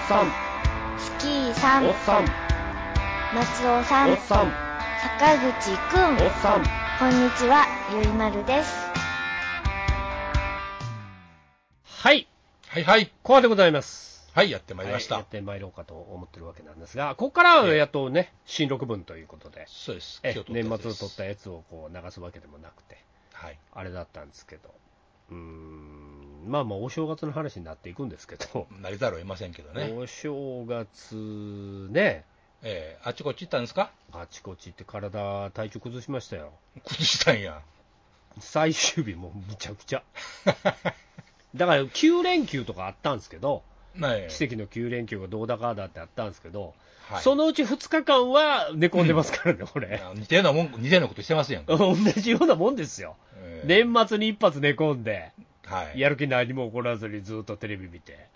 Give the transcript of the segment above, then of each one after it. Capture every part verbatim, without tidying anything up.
さん、 スキーさん、 おっさん、 松尾さん、 おっさん、 坂口くん、 おっさん。 こんにちは、ゆいまるです。 はい、 はいはい。 コアでございます。 はい、やってまいりました。 はい、やってまいろうかと思ってるわけなんですが、ここからはやっとね、新録分ということで、 そうです。 え今日撮った年やつです末を撮ったやつをこう流すわけでもなくて、 はい。 あれだったんですけど、うーん、まあまあお正月の話になっていくんですけど、 なりざるを得ませんけどね。 お正月ね、 えー、あっちこっち行ったんですか？ あちこちって体、体調崩しましたよ。 崩したんや。 最終日もむちゃくちゃ。だからきゅう連休とかあったんですけど、 ね奇跡のきゅう連休がどうだかだってあったんですけど、 はい、 そのうちふつかかんは寝込んでますからね、うん、俺。 似たようなもん、似たようなことしてますやんか。 同じようなもんですよ。 えー、 年末に一発寝込んで、 はい、 やる気何も起こらずにずっとテレビ見て。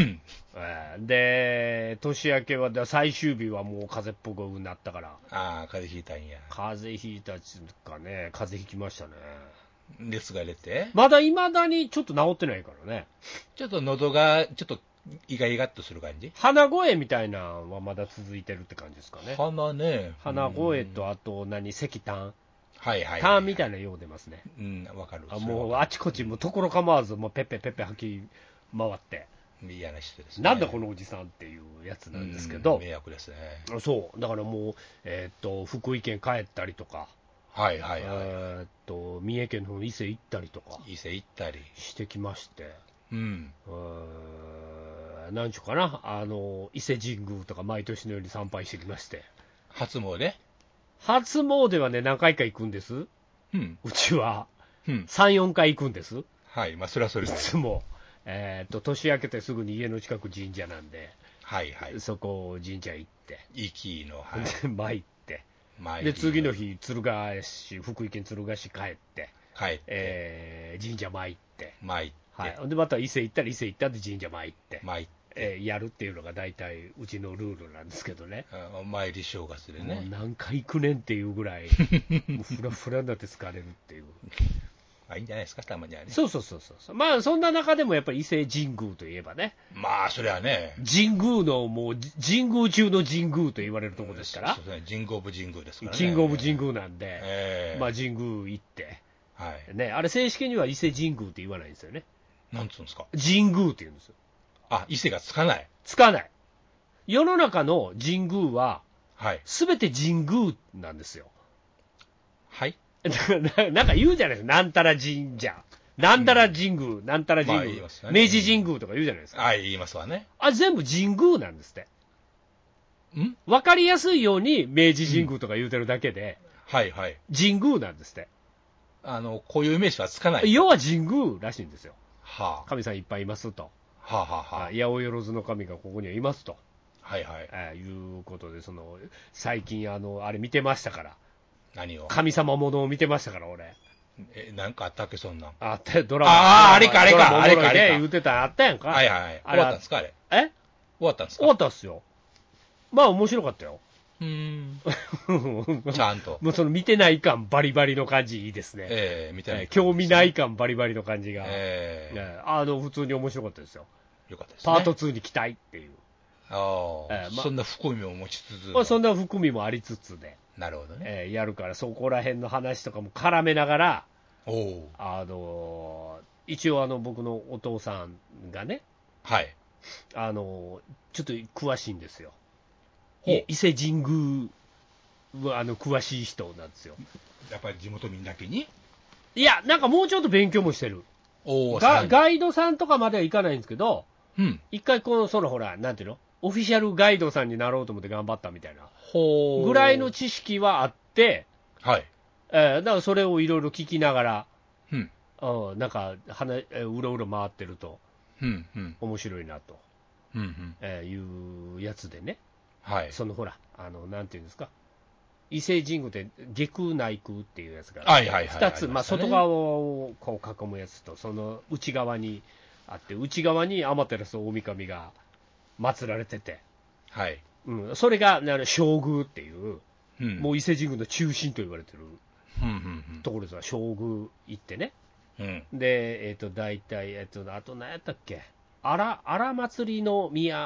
で、年明けは、最終日はもう風邪っぽくなったから。 ああ、風邪ひいたんや。 風邪ひいたっつうかね、風邪ひきましたね。 熱が出てまだ未だにちょっと治ってないからね。 ちょっと喉が、ちょっと、イガイガっとする感じ？ 鼻声みたいなのはまだ続いてるって感じですかね。 鼻ね。 鼻声と、あと何、石炭。 はいはい、はい。 炭みたいなよう出ますね。 うん、わかる。 あもうあちこち、もうところ構わず、もうペッペペッペ吐き回って。 嫌な人ですね。 なんだこのおじさんっていうやつなんですけど。 迷惑ですね。 そう。だからもう、えー、っと、福井県帰ったりとか。 はいはいはい。 えー、っと、三重県の伊勢行ったりとか。 伊勢行ったり。 してきまして。 うん。 うーん、なんちゅうかな、あの、伊勢神宮とか毎年のように参拝してきまして。 初詣？ 初詣はね、何回か行くんです。 うん。 うちは。 うん。 さん、よんかい行くんです。 はい。まあ、それはそれで。 いつも。えー、っと、年明けてすぐに家の近く神社なんで。 はいはい。 そこ、神社行って。 行きの、はい。 で、参って。 参で、次の日、敦賀市、福井県敦賀市帰って。 帰って。 えー、神社参って。 参って。 はい。で、また伊勢行ったら伊勢行ったで神社参って。 参って。 えー、やるっていうのが大体うちのルールなんですけどね。 お参り正月でね。 もう何回行くねんっていうぐらい、もうフラフラになって疲れるっていう。 まあいいんじゃないですか、たまにはね。 そうそうそうそう。まあそんな中でもやっぱり伊勢神宮といえばね。 まあそれはね。 神宮のもう神宮中の神宮と言われるところですから。 そうですね。神宮オブ神宮ですからね。 キングオブ神宮なんで、 えー、 まあ神宮行って、 はいね、あれ正式には伊勢神宮って言わないんですよね。 なんつうんですか。 神宮って言うんですよ。 あ、伊勢がつかない。 つかない。世の中の神宮は、 はい。 すべて神宮なんですよ。 はい。 なんか言うじゃないですか。なんたら神社。なんたら神宮、うん、なんたら神宮、まあね、明治神宮とか言うじゃないですか。 はい、言いますわね。 あ、全部神宮なんですって。 んわかりやすいように明治神宮とか言うてるだけで、 うん、はいはい。 神宮なんですって。 あの、こういう名詞はつかない。 要は神宮らしいんですよ。 はあ。 神さんいっぱいいますと。 はあ、はあはあ、 八百万の神がここにはいますと。 はいはい。 あいうことで、その、最近あの、あれ見てましたから。 何を？ 神様ものを見てましたから、俺。 え、なんかあったっけ、そんなん。 あった、ドラマ。 ああ、あれか、あれか、あれか、あれか。 言うてたあったやんか。 はいはい。終わったんですか、あれ。 え終わったんですか？ 終わったっすよ。まあ、面白かったよ。 うーん。ちゃんと。 もうその見てない感バリバリの感じいいですね。 ええー、見てない、 えー。興味ない感バリバリの感じが。 ええーね。あの、普通に面白かったですよ。 よかったですね。 パートツーに期待っていう。 ああ、えーま、そんな含みも持ちつつ。 まあ、そんな含みもありつつで。 なるほどね。 えー、やるから、そこら辺の話とかも絡めながら、 おあのー、一応あの、僕のお父さんがね、 はい。 あのー、ちょっと詳しいんですよ。伊勢神宮は、あの、詳しい人なんですよ。 やっぱり地元民だけに？ いや、なんかもうちょっと勉強もしてる。 おガガイドさんとかまではいかないんですけど、 うん、 一回この、そのほら、なんていうのオフィシャルガイドさんになろうと思って頑張ったみたいな。ほぐらいの知識はあって、 はい。 えー、だからそれをいろいろ聞きながら、 うん。 うん、なんか、はな、うろうろ回ってると、 うんうん、 面白いなと、 うんうんえー、いうやつでね。 はい。 そのほら、あの、なんていうんですか。伊勢神宮って下空内空っていうやつがはいはいはい、 ふたつ、まあ、外側をこう囲むやつと、その内側にあって、内側に天照大神が祀られてて、 はい。 うん、それが正宮っていう、 うん、 もう伊勢神宮の中心と言われてるうんうんうん、 ところですわ、正宮行ってね。 うん、 で、えっ、ー、と、大体、えっ、ー、と、あと何やったっけ、荒、荒祭りの宮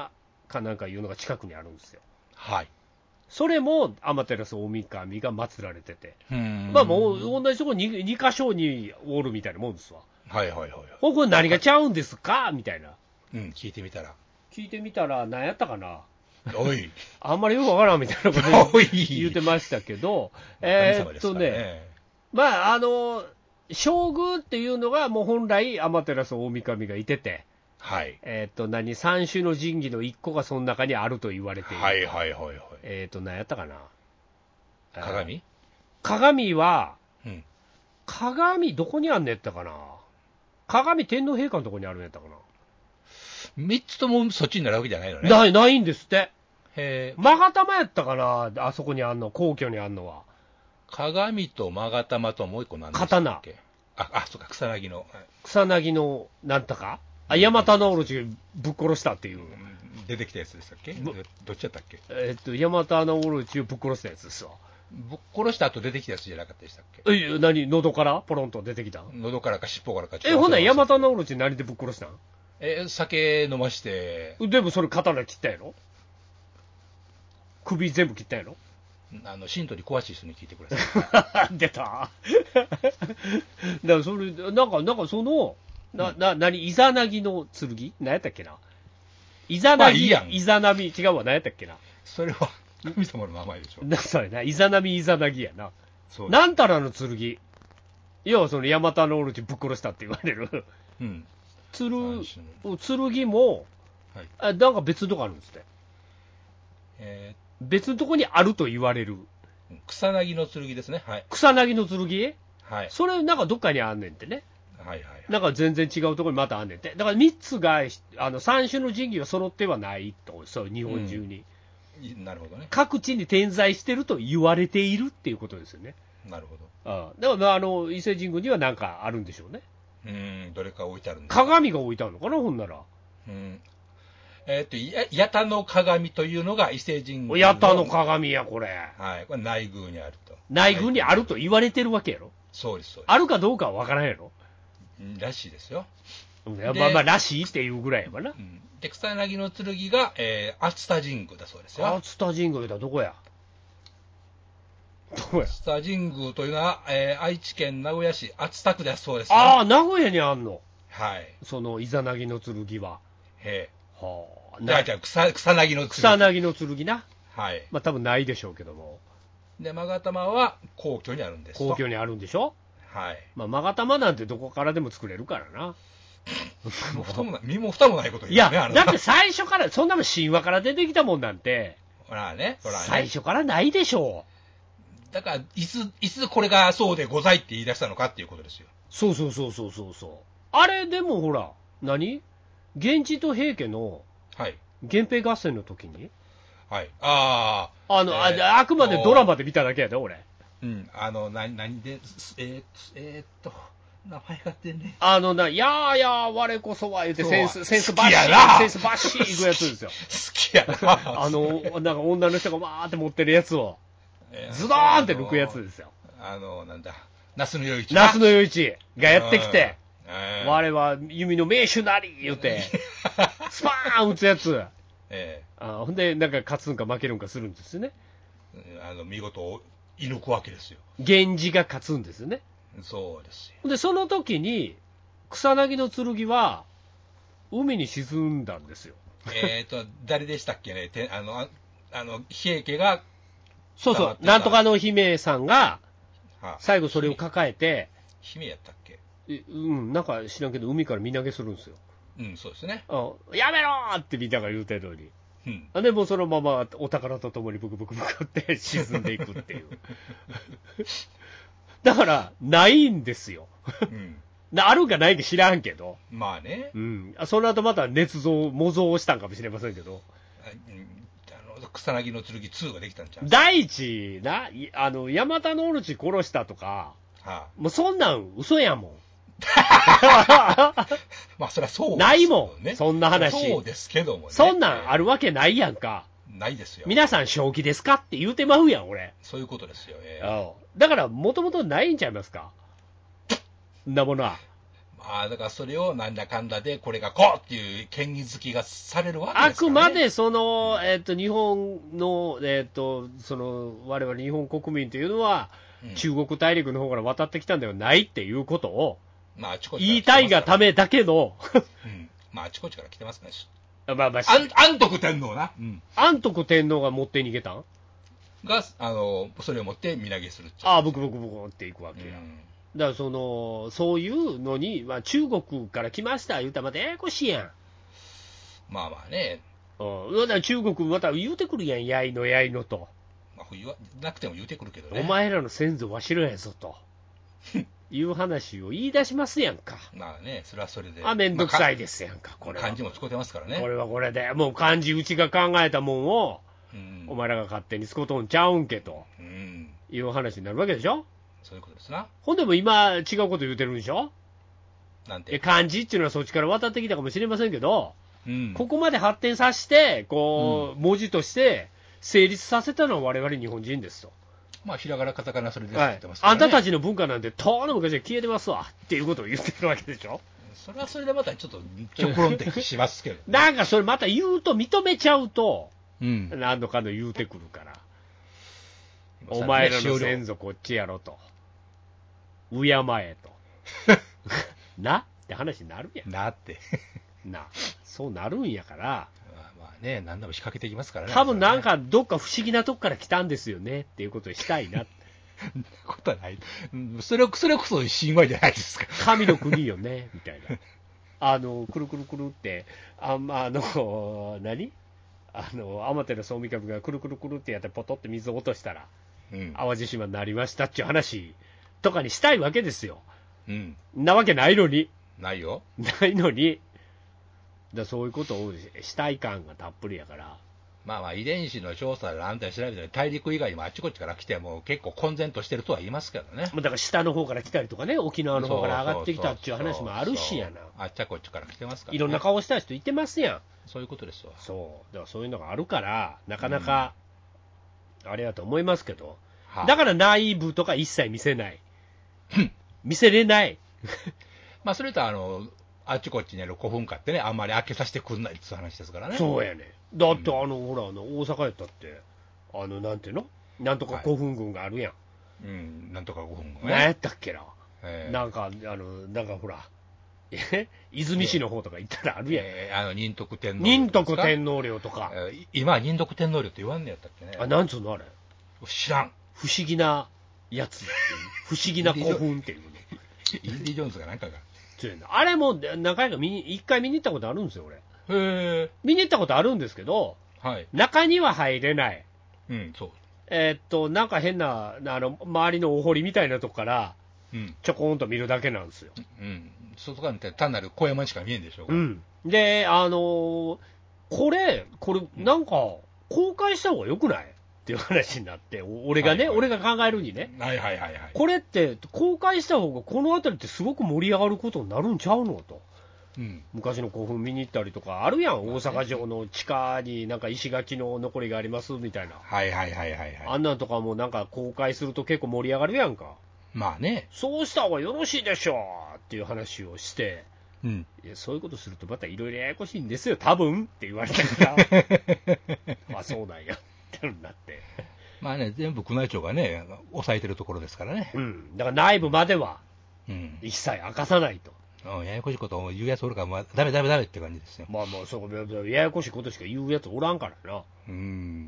かなんかいうのが近くにあるんですよ。 はい。 それも天照大神が祀られてて、 うーんまあもう同じところにに箇所におるみたいなもんですわ。 はいはいはいはい。 これ何がちゃうんですかみたいな。 うん、聞いてみたら。 聞いてみたら何やったかな。 おい。 あんまりよくわからんみたいなことおい言ってましたけど、えーっとね、まああの、将軍っていうのがもう本来天照大神がいてて、 はい。 えーっと何、三種の神器の一個がその中にあると言われている。 はいはいはいはい。 えーっと何やったかな。 鏡鏡は、 うん。 鏡どこにあんねやったかな。鏡天皇陛下のとこにあるんやったかな。 三つともそっちになるわけじゃないのね。 ない、ないんですって。 へー。 勾玉やったかな、あそこにあんの、皇居にあんのは。 鏡と勾玉ともう一個何でしたっけ。刀。あ、あ、そうか、草薙の。 草薙の、なんとかあ、ヤマタノオロチぶっ殺したっていう。 出てきたやつでしたっけ。どっちやったっけ。 えっと、ヤマタノオロチをぶっ殺したやつですわ。 ぶっ殺した後出てきたやつじゃなかったでしたっけ。 え、何喉からポロンと出てきた喉からか尻尾からか。 え、ほんならヤマタノオロチ何でぶっ殺したん。 え、酒飲まして。 でもそれ刀切ったやろ。首全部切ったやろ。 あの、神道に詳しい人に聞いてください。出た。だからそれ、なんか、なんかその、な、な、なに、イザナギの剣何やったっけな。イザナギ、イザナミ、違うわ、何やったっけな。 それは、神様の名前でしょ。 な、そうやな、イザナミ、イザナギやな。 そう。 なんたらの剣。要はそのヤマタノオロチぶっ殺したって言われる。 うん。 つる、剣も、はい、あ、なんか別のとこあるんですって。えー別のとこにあると言われる。 草薙の剣ですね。はい。 草薙の剣。 はい。 それなんかどっかにあんねんってね。 はいはい、はい。 なんか全然違うところにまたあんねんって。だからみっつが、あの、三種の神器が揃ってはないと、そう、日本中に、 うん。なるほどね。 各地に点在してると言われているっていうことですよね。 なるほど。 ああだから、あの、伊勢神宮にはなんかあるんでしょうね。 うん、どれか置いてあるんですか。鏡が置いてあるのかな、ほんなら。 うん。えっ、ー、と、やたの鏡というのが伊勢神宮の。 やたの鏡や、これ。 はい。これ内宮にあると。 内宮にあると言われてるわけやろ。 そうです、そうです。 あるかどうかは分からんやろ。 らしいですよ。 まあまあ、らしいっていうぐらいやわな。うん、 で、草薙の剣が、えー、熱田神宮だそうですよ。 熱田神宮だ、どこやどこや熱田神宮というのは、えー、愛知県名古屋市熱田区だそうですよ。 ああ、名古屋にあんの。 はい。 その、イザナギの剣は。 へえ。 はあ。 じゃあ、じゃあ草、草薙の剣。 草薙の剣な。 はい。 まあ多分ないでしょうけども。 で、勾玉は皇居にあるんですと。 皇居にあるんでしょ。 はい。 まあ勾玉なんてどこからでも作れるからな。 身も蓋もない、身も蓋もないこと言うね。 いや、だって最初から、そんなもん神話から出てきたもんなんて。 ほらね、ほらね。 最初からないでしょう。だから、いつ、いつこれがそうでございって言い出したのかっていうことですよ。 そうそうそうそうそうそう。あれ、でもほら、何源氏と平家の、はい。源平合戦の時に、 はい。ああ。あの、えー、あ、あくまでドラマで見ただけやで、俺。 うん。あの、な、何で、えー、えー、っと、名前が出んね。 あのな、やーやー、我こそは言って、センス、センスバッシー、センスバッシーいくやつですよ。 好きやな。 あの、なんか女の人がわーって持ってるやつを、ズドーンって抜くやつですよ。 あの、なんだ、那須の与一。 那須の与一がやってきて、我は弓の名手なり言うて、スパーン撃つやつ。ええ、あほんで、なんか勝つんか負けるんかするんですよね。 あの見事、射抜くわけですよ。 源氏が勝つんですよね。 そうですよ。 で、その時に、草薙の剣は、海に沈んだんですよ。 えっと、誰でしたっけね、てあの、ああの、平家が、 そうそう、なんとかの姫さんが、最後それを抱えて、 姫やったっけうん、なんか知らんけど、海から身投げするんですよ。 うん、そうですね。 あやめろーってみんなが言うてるのに。うん、でもそのままお宝とともにブクブクブクって沈んでいくっていう。だから、ないんですよ。うん、あるかないか知らんけど。 まあね。 うん。その後また捏造、模造をしたんかもしれませんけど。 あの草薙の剣ツーができたんちゃう。 第一、な、あの、ヤマタノオロチ殺したとか、はあ、もうそんなん嘘やもん。 まあそりゃそうです、 ね、ないもん、そんな話。 そうですけどもね。 そんなんあるわけないやんか。 ないですよ。 皆さん正気ですかって言うてまうやん、俺。 そういうことですよ、えー、だから、もともとないんちゃいますか。んなものは。 ああ、だからそれをなんだかんだで、これがこうっていう権威づきがされるわけあですからね。 くまでその、えっと、日本の、えっと、その、我々日本国民というのは、 うん、 中国大陸の方から渡ってきたんではないっていうことを、 まあ、あちこち言いたいがためだけの、 うん、まあ、あちこちから来てますね。 まあまあ、 安安徳天皇な。うん、 安徳天皇が持って逃げたんが、あの、それを持って身投げするっああ、ブクブクブクっていくわけや。 うんだからその、そういうのに、まあ、中国から来ました言うたらまたややこしいやん。 まあまあね。 うん。だから中国また言うてくるやん、やいのやいのと。 まあ、冬はなくても言うてくるけどね。 お前らの先祖わしらやぞと。いう話を言い出しますやんか。 まあね、それはそれで。 あ、めんどくさいですやんか、これは。 漢字も使ってますからね。 これはこれで。もう漢字うちが考えたもんを、うん、お前らが勝手に使うとんちゃうんけと。うん。いう話になるわけでしょ。 そういうことですな。 ほんでも今、違うこと言うてるんでしょ。 なんて。 漢字っていうのはそっちから渡ってきたかもしれませんけど、 うん、 ここまで発展させて、こう、うん、文字として成立させたのは我々日本人ですと。 まあ、ひらがな、カタカナ、それで言ってますからね。はい、あんたたちの文化なんて、とうの昔は消えてますわっていうことを言ってるわけでしょ。 それはそれでまたちょっと、極論的しますけど、ね。 なんかそれまた言うと、認めちゃうと、うん、何度かの言うてくるから。お前らの先祖こっちやろと。敬えと。なって話になるやん。 なって。 な。そうなるんやから。 まあまあね、何でも仕掛けていきますからね。 多分なんかどっか不思議なとこから来たんですよねっていうことをしたいな。 そんなことはない。それ、それこそ神話じゃないですか。 神の国よね、みたいな。あの、くるくるくるって、あ、あの、何あの、天照総神がくるくるくるってやってポトって水を落としたら、うん、淡路島になりましたっていう話とかにしたいわけですよ。うん。なわけないのに。 ないよ。 ないのに。だそういうことをしたい感がたっぷりやから。 まあまあ遺伝子の調査で何体調べたら大陸以外にもあっちこっちから来ても結構混然としてるとは言いますけどね。 だから下の方から来たりとかね、沖縄の方から上がってきたっていう話もあるしやな。 あっちゃこっちから来てますから、ね。 いろんな顔した人いてますやん。 そういうことですわ。 そう。だからそういうのがあるから、なかなか、あれやと思いますけど。うん、だから内部とか一切見せない。見せれない。 まあそれとあの、あっちこっちにある古墳家ってね、あんまり開けさせてくんないっていう話ですからね。 そうやね。だって、あの、うん、ほら、あの、大阪やったって、あの、なんていうのなんとか古墳群があるやん。はい、 うん、なんとか古墳群、 ね。何やったっけな。えー、なんか、あの、なんかほら、え泉市の方とか行ったらあるやん。 えー、あの、仁徳天皇陵。 仁徳天皇陵とか。 えー、今は仁徳天皇陵って言わんねやったっけね。 あ、なんつうのあれ。 知らん。 不思議なやつっていう。不思議な古墳っていうね。 インディ・ジョーンズがなんかが。 あれも何回か見に、一回見に行ったことあるんですよ、俺。へ見に行ったことあるんですけど、はい、中には入れない。 うん、そう。 えー、っと、なんか変な、あの、周りのお堀みたいなとこから、うん、ちょこんと見るだけなんですよ。 うん。外から見て単なる小山にしか見えんでしょう。 うん。で、あのー、これ、これ、なんか、公開した方がよくないっていう話になって、俺がね、はいはい、俺が考えるにね。 はいはいはいはい。 これって、公開した方が、この辺りってすごく盛り上がることになるんちゃうのと。うん、昔の古墳見に行ったりとか、あるやん、大阪城の地下になんか石垣の残りがありますみたいな。 はいはいはいはい、はい。 あんなんとかもなんか公開すると結構盛り上がるやんか。 まあね。 そうした方がよろしいでしょうっていう話をして、うん、いやそういうことするとまたいろいろややこしいんですよ、多分って言われたから、あ、そうなんやってなって。 まあね、全部宮内庁がね、抑えてるところですからね。 うん。だから内部までは、一切明かさないと。 うん、ややこしいことを言うやつおるから、まあ、ダメダメダメって感じですよ。 まあまあ、そう、ややこしいことしか言うやつおらんからな。うん。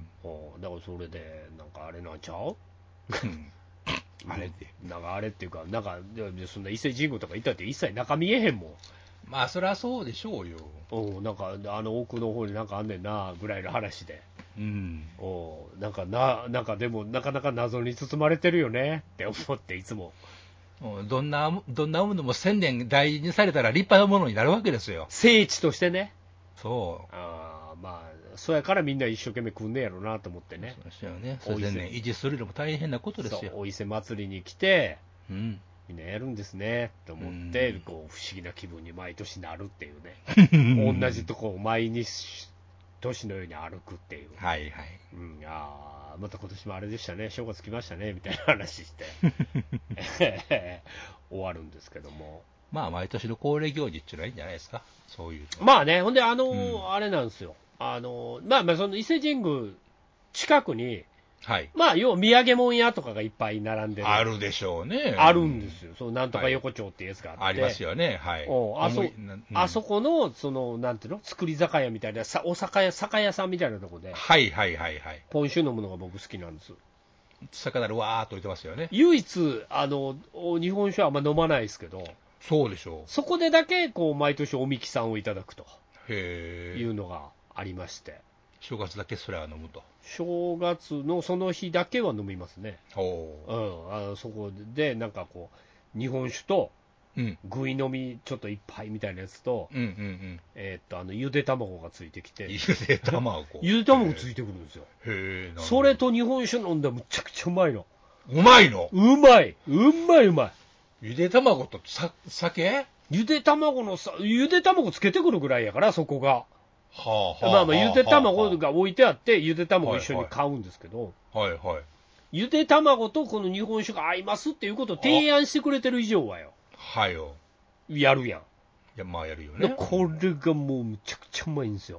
だからそれで、なんかあれなんちゃううん。あれって。なんかあれっていうか、なんか、そんな伊勢神宮とか行ったって一切中見えへんもん。 まあ、そりゃそうでしょうよ。 うん、なんか、あの奥の方になんかあんねんな、ぐらいの話で。うん。おなんかな、なんかでも、なかなか謎に包まれてるよねって思って、いつも。 どんな、どんなものも千年大事にされたら立派なものになるわけですよ。 聖地としてね。 そう。 ああ、まあ、そうやからみんな一生懸命来んねやろなと思ってね。 そうですよね。千年維持するのも大変なことですよ。 そう、お伊勢祭りに来て、うん、みんなやるんですねと思って、うん、こう不思議な気分に毎年なるっていうね。同じとこを毎日年のように歩くっていう。 はいはい。 うん、ああ、また今年もあれでしたね、正月来ましたねみたいな話して終わるんですけども。 まあ、毎年の恒例行事っていうのはいいんじゃないですか、そういうまあね、ほんで、あのーうん、 あれなんですよ、あのーまあまあ、その伊勢神宮近くに、 はい、 まあ、要は土産物屋とかがいっぱい並んでる、 あるでしょうね。 あるんですよ、そのなんとかはい横丁っていうやつがあって、 ありますよね、はい。 おあそ思いなうんあそこの、そのなんていうの、作り酒屋みたいな、さお酒屋酒屋さんみたいなとこで、 はいはいはいはい。 ポン酒飲むのが僕好きなんです。 魚でわーっと置いてますよね。 唯一あの、お日本酒はあんま飲まないですけど、 そうでしょう。 そこでだけこう毎年おみきさんをいただくとへー。 いうのがありまして、 正月だけそれは飲むと。 正月のその日だけは飲みますね。 おうん、あのそこでなんかこう日本酒とうん。 ぐい飲みちょっと一杯みたいなやつと、 うんうんうん。 えーっとあのゆで卵がついてきて、 ゆで卵。 ゆで卵ついてくるんですよ。 へー。 それと日本酒飲んだらむちゃくちゃうまいの。 うまいのうまい、うまいうまい。 ゆで卵とさ酒ゆで卵のさ、ゆで卵つけてくるぐらいやから、そこが。 はあはあ。 まあまあ、ゆで卵が。 が置いてあって、ゆで卵一緒に買うんですけど、 はいはい。 ゆで卵とこの日本酒が合いますっていうことを提案してくれてる以上はよ、 はいよ。 やるやん。 いや、まあやるよでね。 これがもうむちゃくちゃうまいんですよ。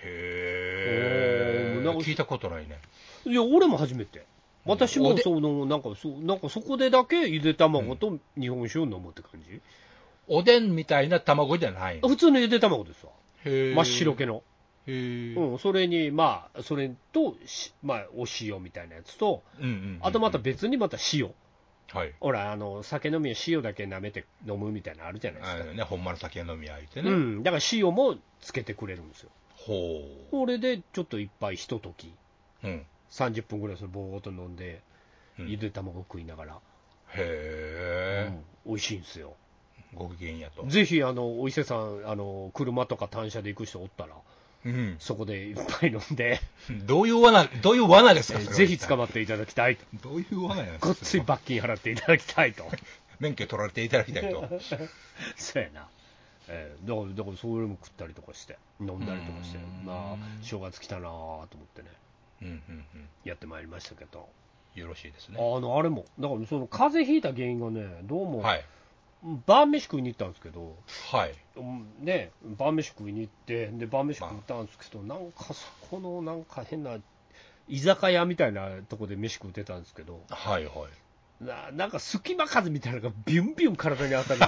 へー。 おーなんか聞いたことないね。 いや、俺も初めて。私もおでそのなんかそなんかそこでだけゆで卵と日本酒を飲むって感じ、 おでんみたいな卵じゃないの。 普通のゆで卵ですわ。 へー。 真っ白系の。 へー。 うん、それに、まあ、それと、しまあ、お塩みたいなやつと、 うんうんうんうん。 あとまた別にまた塩。 はい。 ほら、あの、酒飲みは塩だけ舐めて飲むみたいなのあるじゃないですか。 あのね、ほんまの酒飲み相手ね。 うん、だから塩もつけてくれるんですよ。 ほこれでちょっと一杯ひととき、 う。うん。 さんじゅっぷんぐらいそれぼーっと飲んで、 うんゆで卵食いながら、 へうん、美味しいんですよ。 ー。ご機嫌やと。 ぜひ、あの、お伊勢さん、あの、車とか単車で行く人おったら、 うん。 そこで一杯飲んで、 どういう罠、どういう罠ですか、それはぜひ捕まっていただきたいと。 どういう罠やねんごっつい罰金払っていただきたいと。 免許取られていただきたいと。 そうやな。えー、だから、だからそれも食ったりとかして、飲んだりとかしてうー、んまあ、正月来たなぁと思ってね、 うんうんうん。 やってまいりましたけど、 よろしいですね。 あの、あれも、だからその風邪ひいた原因がね、どうも、 はい。 晩飯食いに行ったんですけど、 はい。 うんね、晩飯食いに行って、で、晩飯食いに行ったんですけど、なんかそこのなんか変な居酒屋みたいなとこで飯食ってたんですけど、 はいはい。 ななんか隙間風みたいなのがビュンビュン体に当たる。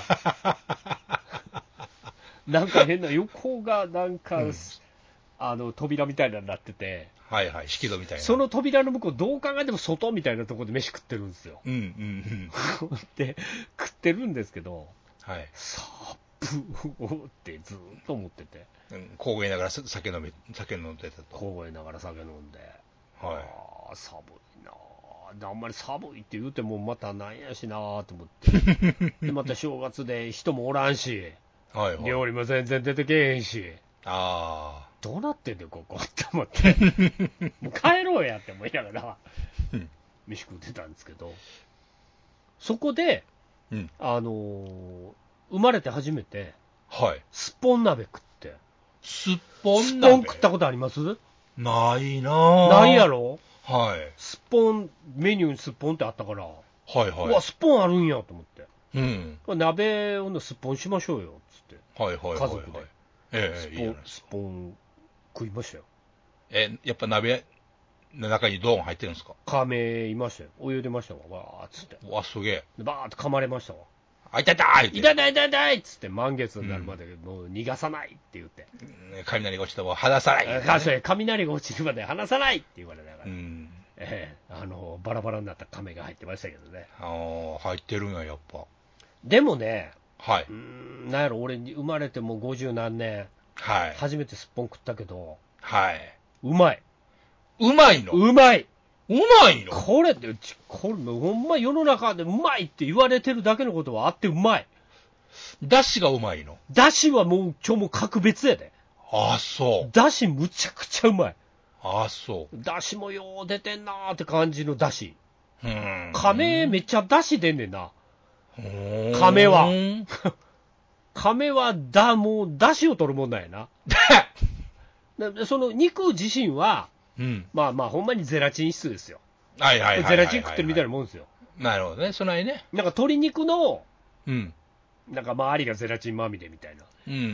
なんか変な横がなんか、うん、あの扉みたいなのになってて、 はいはい、引き戸みたいな。 その扉の向こうどう考えても外みたいなところで飯食ってるんですよ。 うんうんうん。 で食ってるんですけど、 はい。 サブーってずっと思ってて、 うん、凍えながら酒飲み酒飲んでたと。 凍えながら酒飲んで、 はい。 ああ寒いなあ、あんまり寒いって言うてもまたなんやしなあと思ってでまた正月で人もおらんし、 はいはい、 料理も全然出てけえへんし、 ああ、 どうなってんだよここって思ってもう帰ろうやって思いながら飯食ってたんですけど、そこで、 うん、 あのー、生まれて初めて、 はい、 すっぽん鍋食って。 すっぽん鍋、 すっぽん食ったことあります？ ないなぁ。 ないやろ。 はい。 すっぽん、メニューにすっぽんってあったから、 はいはい。 うわ、すっぽんあるんやと思って。 うん。 鍋をすっぽんしましょうよ、つって。 はいはいはい、はい。 家族で。 ええ、 すっぽん、いいすっぽん食いましたよ。 え、やっぱ鍋の中にドーン入ってるんですか？ 亀いましたよ。お湯出ましたわ、わーっつって。 うわ、すげえ。 バーって噛まれましたわ。 あ、痛い痛い痛い痛い痛い痛いっつって、満月になるまでもう逃がさないって言って。 うん、雷が落ちたら離さない、ね。 雷が落ちるまで離さないって言われながら。 うん。 ええ、あの、バラバラになった亀が入ってましたけどね。 ああ、入ってるんや、やっぱ。 でもね、 はい。 うーん、なんやろ、俺、生まれてもうごじゅう何年、 はい。 初めてすっぽん食ったけど、 はい。 うまい。 うまいの？ うまいうまいの？ これって、これ、ほんま世の中でうまいって言われてるだけのことはあってうまい。 だしがうまいの？ だしはもう、ちょ、もう格別やで。 ああ、そう。 だしむちゃくちゃうまい。 ああ、そう。 だしもよう出てんなーって感じのだし。 うん。 亀めっちゃだし出んねんな。 亀亀は。亀はだ、もうだしを取るもんなんやな。その肉自身は、 うん、 まあまあ、ほんまにゼラチン質ですよ。 はいはいはいはいはいはい。 ゼラチン食ってるみたいなもんですよ。 なるほどね、そないね。 なんか鶏肉の、 うん。 なんか周りがゼラチンまみれみたいな。 うんうんうん。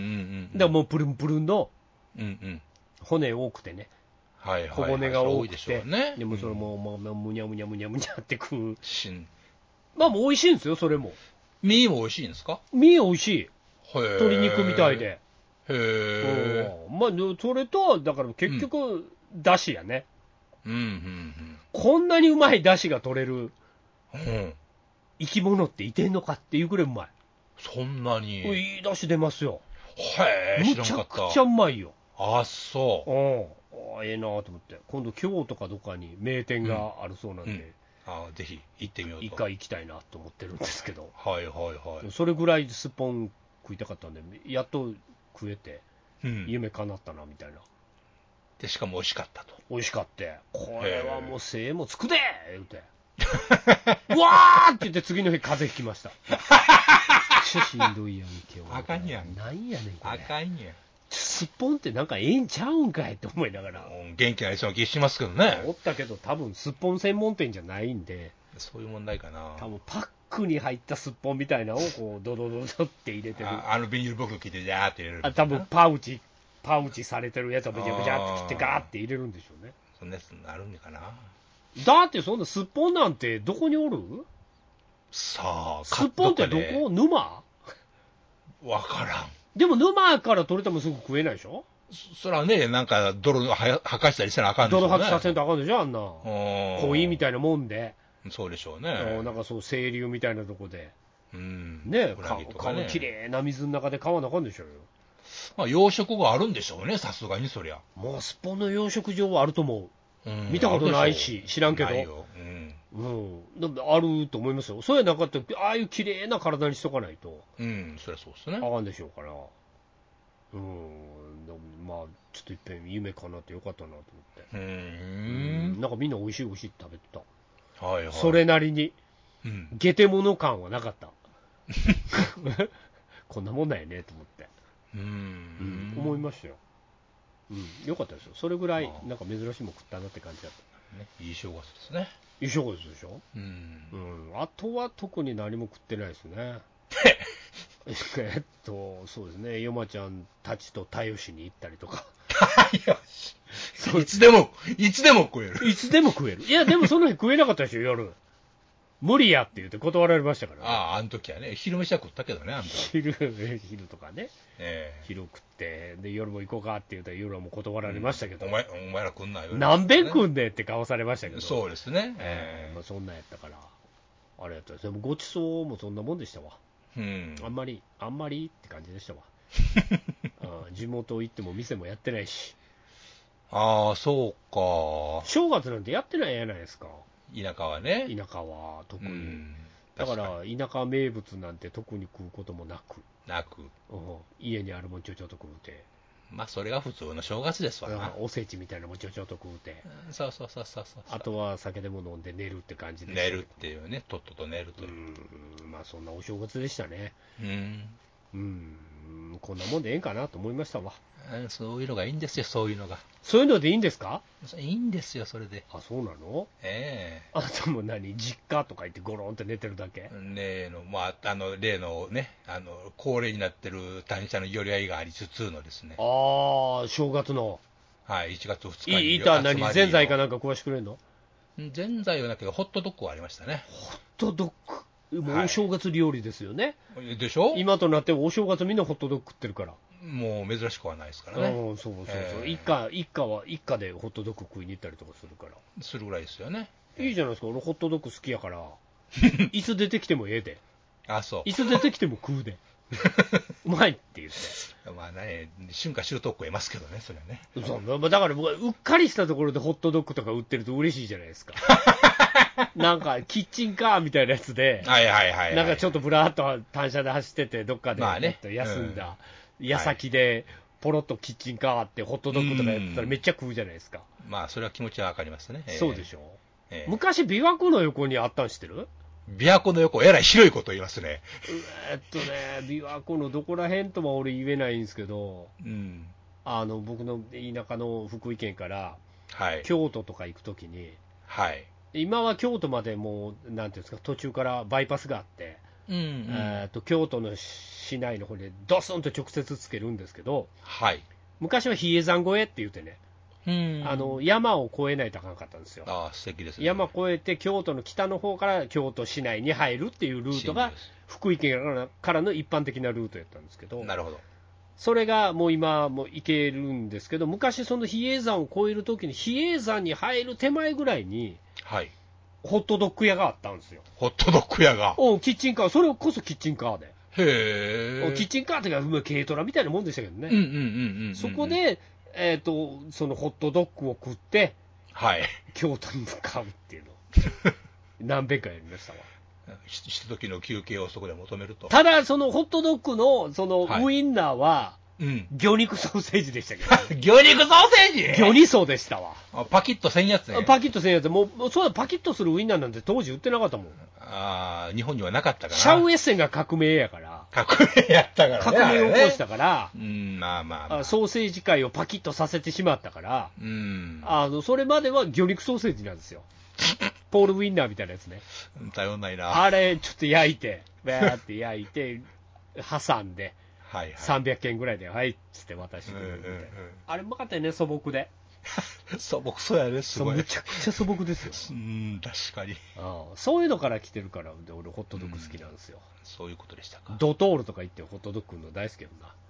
だからもうプルンプルンのうんうん。 骨多くてね。 はいはい、はい。 小骨が多くて。 そうでしょうね。 でもそれも、もう、むにゃむにゃむにゃむにゃって食う。 しん。 まあもう美味しいんですよ、それも。 身も美味しいんですか？ 身美味しい。 へー。 鶏肉みたいで。 へー。 まあ、それと、だから結局、だしやね。 うんうんうん。 こんなにうまいだしが取れるうん生き物っていてんのかっていうくらいうまい。 そんなに。 いいだし出ますよ。 へー、知らんかった。 むちゃくちゃうまいよ。 あ、そう。 うん。あええなと思って。今度京都かどっかに名店があるそうなんで、うんうん、 あぜひ行ってみようと。 一回行きたいなと思ってるんですけど。 はいはいはい。 それぐらいすっぽん食いたかったんで、やっと食えて、うん、夢叶ったなみたいな。 で、しかも美味しかったと。 美味しかった。これはもう精もつくで言うて。うわーって言って次の日風邪ひきました。めっちゃしんどいやんけ。 あかんやん。 なんやねんこれ。 あかんやん。 すっぽんってなんかええんちゃうんかいって思いながら。 元気なりそうな気しますけどね。 おったけど多分すっぽん専門店じゃないんで。 そういう問題かな。 多分パックに入ったすっぽんみたいなのをこうドドドドって入れてる。 あ, あのビニール袋切ってジャーって入れる。 あ多分パウチパウチされてるやつをベチャベチャって切ってガーって入れるんでしょうね。 そんなやつになるんかな。 だってそんなすっぽんなんてどこにおる？ さあ、 すっぽんってどこ？沼？ わからん。 でも沼から取れてもすぐ食えないでしょ？ そ, そらね、なんか泥は吐かしたりしたらあかんでしょうね。 泥吐きさせんとあかんでしょ、あんな。鯉みたいなもんで。 そうでしょうね。 なんかそう清流みたいなとこで。 うん。 ね、川きれいな水の中で川なあかんでしょうよ。 まあ養殖があるんでしょうね、さすがにそりゃ。 もうすっぽんの養殖場はあると思う。うん、見たことないし、知らんけど。ないよ。うん。うん。あると思いますよ。そうやなかったら、ああいう綺麗な体にしとかないと。 うん、そりゃそうですね。 あかんでしょうから。うん。でもまあ、ちょっといっぺん夢かなってよかったなと思って。うん。なんかみんな美味しい美味しいって食べてた。はいはい。それなりに。うん。ゲテモノ感はなかった。こんなもんなんやねと思って。うん。うん。思いましたよ。うん、よかったですよ。それぐらい、なんか珍しいもん食ったなって感じだった。 ね、いい正月ですね。 いい正月でしょ。うん。うん。あとは特に何も食ってないですね。えっと、そうですね。ヨマちゃんたちと田吉に行ったりとか。 田吉いつでも、いつでも食える。 いつでも食える。いや、でもその日食えなかったでしょ、夜。無理やって言って断られましたから、ね。 ああ、あの時はね、昼飯は食ったけどね、あの時。 昼、昼とかね。ええー。昼食って、で、夜も行こうかって言ったら夜はもう断られましたけど。 うん、お前、お前ら来んなよ、ね。 何べん食んねんって顔されましたけど。 そうですね。 ええー。まあそんなんやったから。あれやったです。でもごちそうもそんなもんでしたわ。うん。あんまり、あんまりって感じでしたわ。あ地元行っても店もやってないし。 ああ、そうか。 正月なんてやってないやないですか。 田舎はね。 田舎は特に。うん、だから田舎名物なんて特に食うこともなく。 なく。 うん、家にあるもんちょちょっと食うて。 まあそれが普通の正月ですわな。 おせちみたいなもんちょちょっと食うて。 うん、そうそうそうそうそう。 あとは酒でも飲んで寝るって感じで。 寝るっていうね、とっとと寝るという。 うん、まあそんなお正月でしたね。うん。うん、こんなもんでええんかなと思いましたわ。 そういうのがいいんですよ、そういうのが。 そういうのでいいんですか？ いいんですよ、それで。 あ、そうなの？ ええー。あとも何、実家とか行ってゴロンって寝てるだけ？ 例の、まあ、あの、例のね、あの、恒例になってる単車の寄り合いがありつつのですね。 ああ、正月の。 はい、いちがつふつかに。 いいた、何、ぜんざいかなんか食わしてくれんの？ ぜんざいはなくて、ホットドッグはありましたね。 ホットドッグもうお正月料理ですよね。 はい、でしょ？ 今となってお正月みんなホットドッグ食ってるから。 もう珍しくはないですからね。 うん、そうそうそう。えー、一家、一家は一家でホットドッグ食いに行ったりとかするから。 するぐらいですよね。 いいじゃないですか。俺ホットドッグ好きやから。いつ出てきてもええで。 あ、そう。 いつ出てきても食うで。うまいって言って。 まあね、春夏秋冬食えますけどね、それはね。 そうだから僕はうっかりしたところでホットドッグとか売ってると嬉しいじゃないですか。なんかキッチンカーみたいなやつで、 はいはいはい、はい、 なんかちょっとぶらーっと単車で走ってて、どっかで休んだ矢先で、ポロッとキッチンカーってホットドッグとかやってたらめっちゃ食うじゃないですか。 まあそれは気持ちはわかりますね。 えー、そうでしょ、えー、昔琵琶湖の横にあったん知ってる？ 琵琶湖の横、えらい広いこと言いますね。 えっとね、琵琶湖のどこら辺とは俺言えないんですけど、うん、あの僕の田舎の福井県から、はい、京都とか行くときに、はい、今は京都までもうなんていうんですか、途中からバイパスがあって、 うんうん、 えー、と京都の市内の方でドスンと直接つけるんですけど、 はい、 昔は比叡山越えって言ってね、 うん、 あの山を越えないとあかんかったんですよ。 あ、素敵ですね。 山越えて京都の北の方から京都市内に入るっていうルートが福井県からの一般的なルートやったんですけど、 なるほど。 それがもう今も行けるんですけど、昔その比叡山を越えるときに比叡山に入る手前ぐらいに、 はい、 ホットドッグ屋があったんですよ。 ホットドッグ屋が。 おキッチンカー、それこそキッチンカーで。 へー。 キッチンカーっていうか、軽トラみたいなもんでしたけどね。 うんうんうんうんうん、 そこで、えーと、そのホットドッグを食って、 はい、 京都に向かうっていうのを何遍かやりましたわ。 ひとときの休憩をそこで求めると。 ただ、そのホットドッグのそのウインナーは、 うん、 魚肉ソーセージでしたけど、ね、 魚肉ソーセージ魚肉ソーでしたわ。 あ、パキッとせんやつね。 パキッとせんやつ、もう、そうだ、パキッとするウインナーなんて当時売ってなかったもん。 ああ、日本にはなかったから。 シャウエッセンが革命やから。 革命やったからね。 革命を起こしたから、 ね、うん、まあまあ、まあ、 ソーセージ界をパキッとさせてしまったから、 うん、 あの、それまでは魚肉ソーセージなんですよ。ポールウインナーみたいなやつね。 頼んないな。 あれ、ちょっと焼いて、バーって焼いて、挟んで、 はいはい、 さんびゃくえんぐらいで、はいっつって渡してくれるみたいな、うんうんうん、あれうまかったよね、素朴で。 素朴そうやね、すごい。 めちゃくちゃ素朴ですよ。 うん、確かに。 ああ、そういうのから来てるから、で俺、ホットドッグ好きなんですよ。 うん、そういうことでしたか。 ドトールとか行って、ホットドッグの大好きやもんな。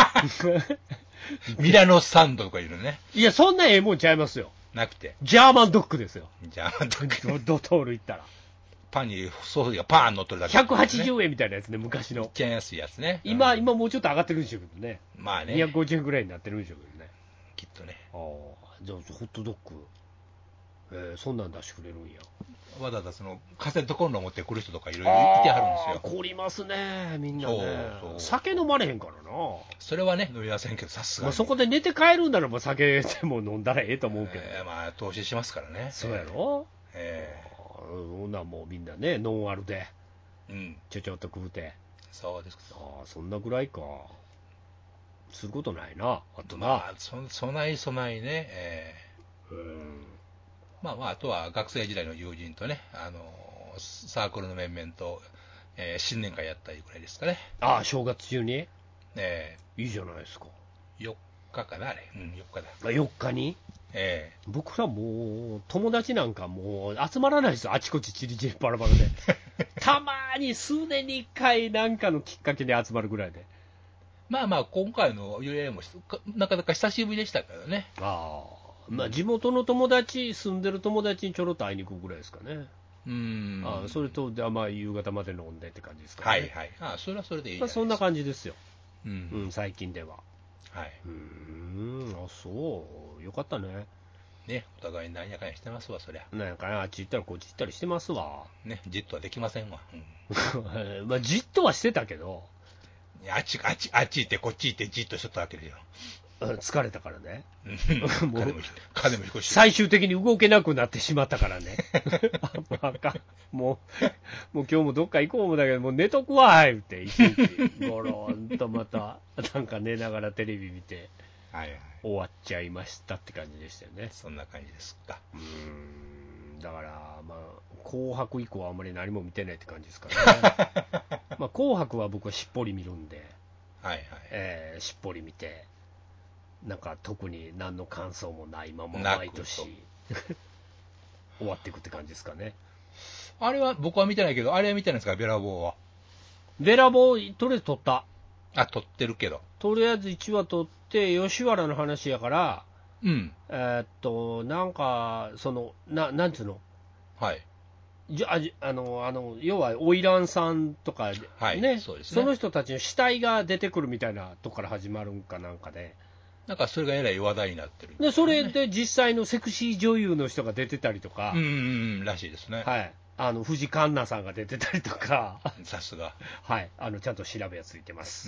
ミラノサンドとかいるね。 いや、そんなええもんちゃいますよ。 なくて。 ジャーマンドッグですよ。 ジャーマンドッグ。 ドトール行ったら。 パンにソースがパーン乗ってるだけ、 ね、ひゃくはちじゅうえんみたいなやつね、昔の。 一番安いやつね。 今、 うん、 今もうちょっと上がってるんでしょうけどね。 まあね。 にひゃくごじゅうえんぐらいになってるんでしょうけどね。 きっとね。 ああ、じゃあ、ホットドッグ、えー、そんなん出してくれるんや。 わざわざそのカセットコンロ持ってくる人とかいろいろいてはるんですよ。 凝りますね、みんなね。 そうそう、 酒飲まれへんからな。 それはね、飲みませんけど、さすがに。 まあ、そこで寝て帰るんならば酒でも飲んだらええと思うけど。 えー、まあ、投資しますからね。 そうやろ、 えーそんなもうみんなね、ノンアルで、 うん、 ちょちょっと食うて、 そうですか。 ああ、そんなぐらいか、することないな、あとな、 まあ、そそないそないね、えー、うんまあまあ、あとは学生時代の友人とね、あのサークルの面々と、えー、新年会やったりぐらいですかね。 ああ、正月中に、 えー、いいじゃないですか。 よっかかな、あれ、うん、よっかだ。 あ、よっかにえー、僕らもう、友達なんかもう集まらないですよ、あちこちちりちりバラバラで。たまに数年にいっかいなんかのきっかけで集まるぐらいで。 まあまあ、今回の ユーエー もなかなか久しぶりでしたからね。 ああ、まあ、地元の友達、住んでる友達にちょろっと会いに行くぐらいですかね。 うんああ、それと、まあ、夕方まで飲んでって感じですかね。 はいはい。ああ、それはそれでいいじゃないですか。 まあ、そんな感じですよ。 うん、 うん、最近では。 はい。 うーん、あ、そう、よかったね。 ね、お互いに何やかんやしてますわ、そりゃ。 なんやかな、あっち行ったりこっち行ったりしてますわ。 ね、じっとはできませんわ。 うん、まあ、じっとはしてたけど。 あっち、あっち、あっち行って、こっち行って、じっとしとったわけですよ。 疲れたからね。 もう金も引くし。 最終的に動けなくなってしまったからね。あかん。もう、もう今日もどっか行こう思うんだけど、もう寝とくわー言って、一日、ゴロンとまた、なんか寝ながらテレビ見て、 はいはい、 終わっちゃいましたって感じでしたよね。 そんな感じですか。 うーん、だから、まあ、紅白以降はあんまり何も見てないって感じですからね。まあ、紅白は僕はしっぽり見るんで、 はいはい、 えー、しっぽり見て、なんか特に何の感想もないまま毎年終わっていくって感じですかね。 あれは僕は見てないけど、あれは見てないですか、ベラボーは。 ベラボー、とりあえず撮った。 あ、撮ってるけど。 とりあえずいちわ撮って、吉原の話やから、 うん。 えー、っと、なんか、その、ななんつうの、 はい。 じゃあ、あの、あの要は、花魁さんとか、 はい、 ね、 そうですね。 その人たちの死体が出てくるみたいなとこから始まるんかなんかで。 なんかそれがえらい話題になってる、 ね、でそれで実際のセクシー女優の人が出てたりとか、 うんうんうんらしいですね。 はい、あの藤環奈さんが出てたりとか、 さすが、 はい、あのちゃんと調べがついてます。 うん、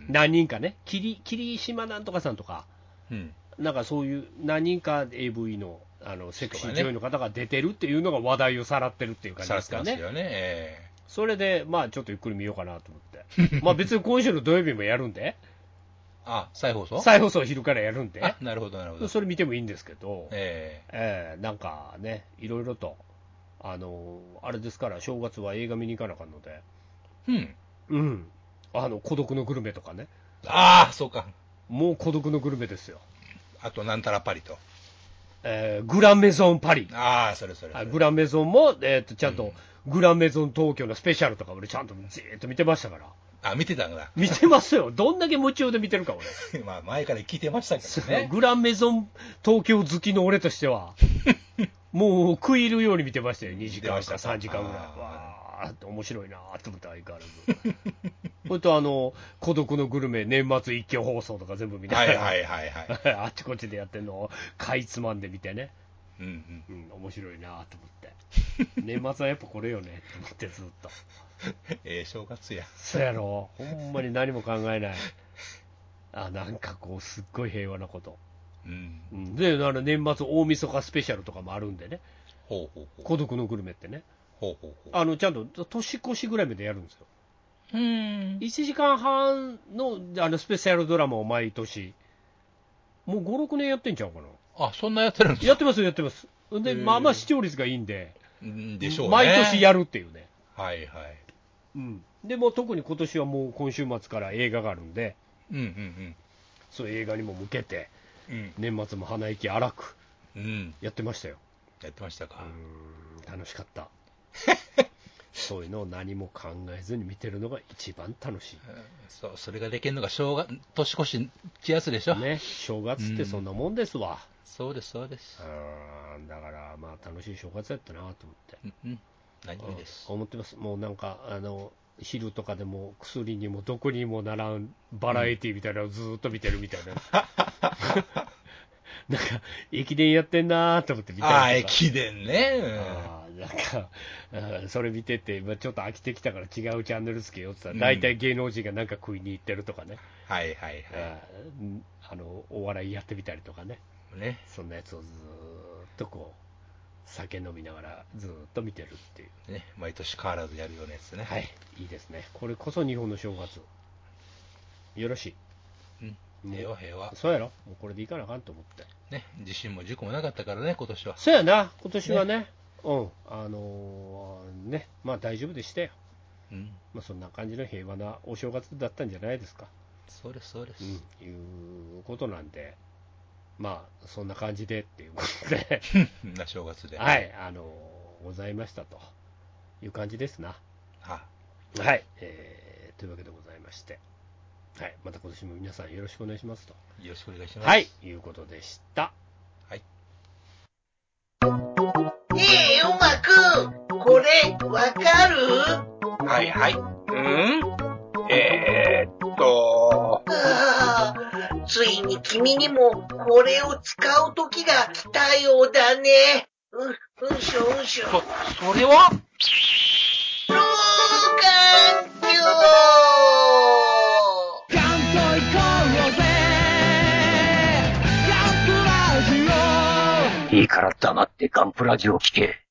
何人かね、霧島なんとかさんとか、うん、なんかそういう何人か エーブイ の、あのセクシー女優の方が出てるっていうのが話題をさらってるっていう感じですかね。 よね、えー、 それで、まあちょっとゆっくり見ようかなと思って、まあ別に今週の土曜日もやるんで。 あ、再放送再放送昼からやるんで、 なるほどなるほど、 それ見てもいいんですけど、 えーえー、なんかね、いろいろと、あのあれですから、正月は映画見に行かなあかんので、 うん。 うん。あの、孤独のグルメとかね。 ああ、そうか。 もう孤独のグルメですよ。 あと、なんたらパリと。 えー、グランメゾンパリ。 ああ、それそれそれ。 グランメゾンも、えー、とちゃんと、グランメゾン東京のスペシャルとか俺ちゃんとじーっと見てましたから。 あ、見てたんだ。 見てますよ。どんだけ夢中で見てるか俺。 まあ前から聞いてましたけどね。 グランメゾン東京好きの俺としては、もう食い入るように見てましたよ。にじかんかさんじかんぐらい。わーって面白いなーって思った相変わらず。ほんとあの、孤独のグルメ年末一挙放送とか全部見ながら、 はいはいはいはい。 あっちこっちでやってるのをかいつまんで見てね。 うんうんうん、面白いなと思って。年末はやっぱこれよねと思ってずっと。 ええ正月や。 そうやろ。ほんまに何も考えない。あ、なんかこう、すっごい平和なこと。 うん。 うん、で、あの年末大晦日スペシャルとかもあるんでね。 ほうほうほう。 孤独のグルメってね。 ほうほうほう。 あの、ちゃんと年越しぐらいまでやるんですよ。 うん。 いちじかんはんのあのスペシャルドラマを毎年、もうご、ろくねんやってんちゃうかな。 あ、そんなやってるんですか？ やってます、やってます。で、まあまあ視聴率がいいんで、 でしょうね。 毎年やるっていうね。 はいはい。 うん。でも特に今年はもう今週末から映画があるんで、 うんうんうん。 そういう映画にも向けて、 うん、 年末も鼻息荒くうん、 やってましたよ。 やってましたか。 うーん、楽しかった。そういうのを何も考えずに見てるのが一番楽しい。 そう、それができるのが正月、年越し季節でしょ。 ね、正月ってそんなもんですわ。 うん、そうです、そうです。 うん、だからまあ楽しい正月やったなと思って。 うん、うん、何よりです。 思ってます。もうなんか、あの、昼とかでも薬にもどこにもならんバラエティみたいなのをずーっと見てるみたいな。なんか、駅伝やってんなーと思って見たりとか。 ああ、駅伝ね。うん、 あなんか、それ見てて、ちょっと飽きてきたから違うチャンネルつけようって言ったら、大体芸能人がなんか食いに行ってるとかね。 はいはいはい。 あの、お笑いやってみたりとかね。 ね。 そんなやつをずーっとこう、酒飲みながらずーっと見てるっていう。 ね、毎年変わらずやるようなやつね。 はい、いいですね。これこそ日本の正月。よろしい。 うん、平和平和。 そうやろ。もうこれでいかなあかんと思って。 ね、地震も事故もなかったからね、今年は。 そうやな、今年はね。ね、うん。あのー、ね、まあ大丈夫でしたよ。うん。まあそんな感じの平和なお正月だったんじゃないですか。 そうです、そうです。 うん、いうことなんで、まあそんな感じでっていうことで。 な正月で。 はい、あのー、ございましたという感じですな。 はあ、はい、えー、というわけでございまして。はい、また今年も皆さんよろしくお願いしますと。 よろしくお願いします。 はい、いうことでした。 はい。 ねえ、うまく、これ、わかる？ はいはい。うんえー、っと。 ああ、ついに君にもこれを使う時が来たようだね。う、うんしょうんしょ。 そ、それは？ 老眼鏡！ いいから黙ってガンプラジオ聞け。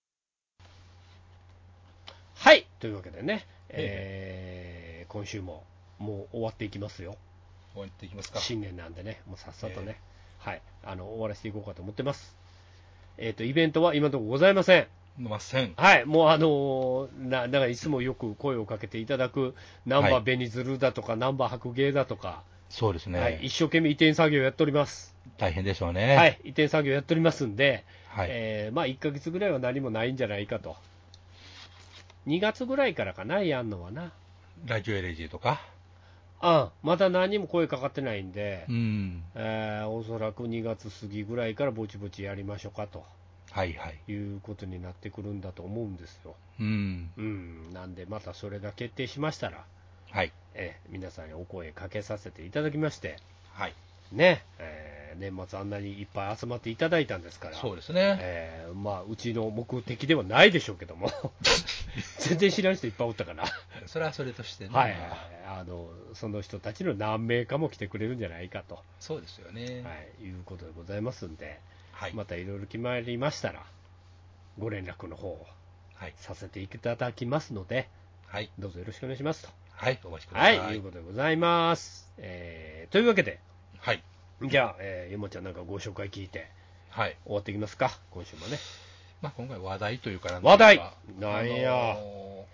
はい、というわけでね、えー、今週ももう終わっていきますよ。 終わっていきますか。 新年なんでね、もうさっさとね、えー、はい、あの終わらせていこうかと思ってます。えっ、ー、とイベントは今のところございません。 ません。 はい、もうあのー、な、だからいつもよく声をかけていただくナンバー紅鶴だとか、はい、ナンバー白芸だとか。 そうですね、 はい、一生懸命移転作業やっております。 大変でしょうね。 はい、移転作業やっておりますんで、 はい、 えー、まあいっかげつぐらいは何もないんじゃないかと。にがつぐらいからかな、やんのはな。 ラジオエレジーとか。 ああ、まだ何も声かかってないんで、 うん、 えー、おそらくにがつ過ぎぐらいからぼちぼちやりましょうかと。 はいはい。 いうことになってくるんだと思うんですよ。 うん。 うん。なんで、またそれが決定しましたら、 はい。 えー、皆さんにお声かけさせていただきまして、 はい。 ね、えー、年末あんなにいっぱい集まっていただいたんですから、 そうですね。 えー、まあ、うちの目的ではないでしょうけども、全然知らん人いっぱいおったから、 それはそれとしてね、 はい、あの、その人たちの何名かも来てくれるんじゃないかと、 そうですよね。 はい、いうことでございますんで、 はい、 またいろいろ決まりましたら、ご連絡の方をさせていただきますので、はい、どうぞよろしくお願いしますと。 はい、お待ちください。 はい、ということでございます。えー、というわけで、 はい。 じゃあ、えー、ゆもちゃんなんかご紹介聞いて、はい、終わっていきますか、今週もね。 まあ、今回話題というかなん話題なんや、あのー、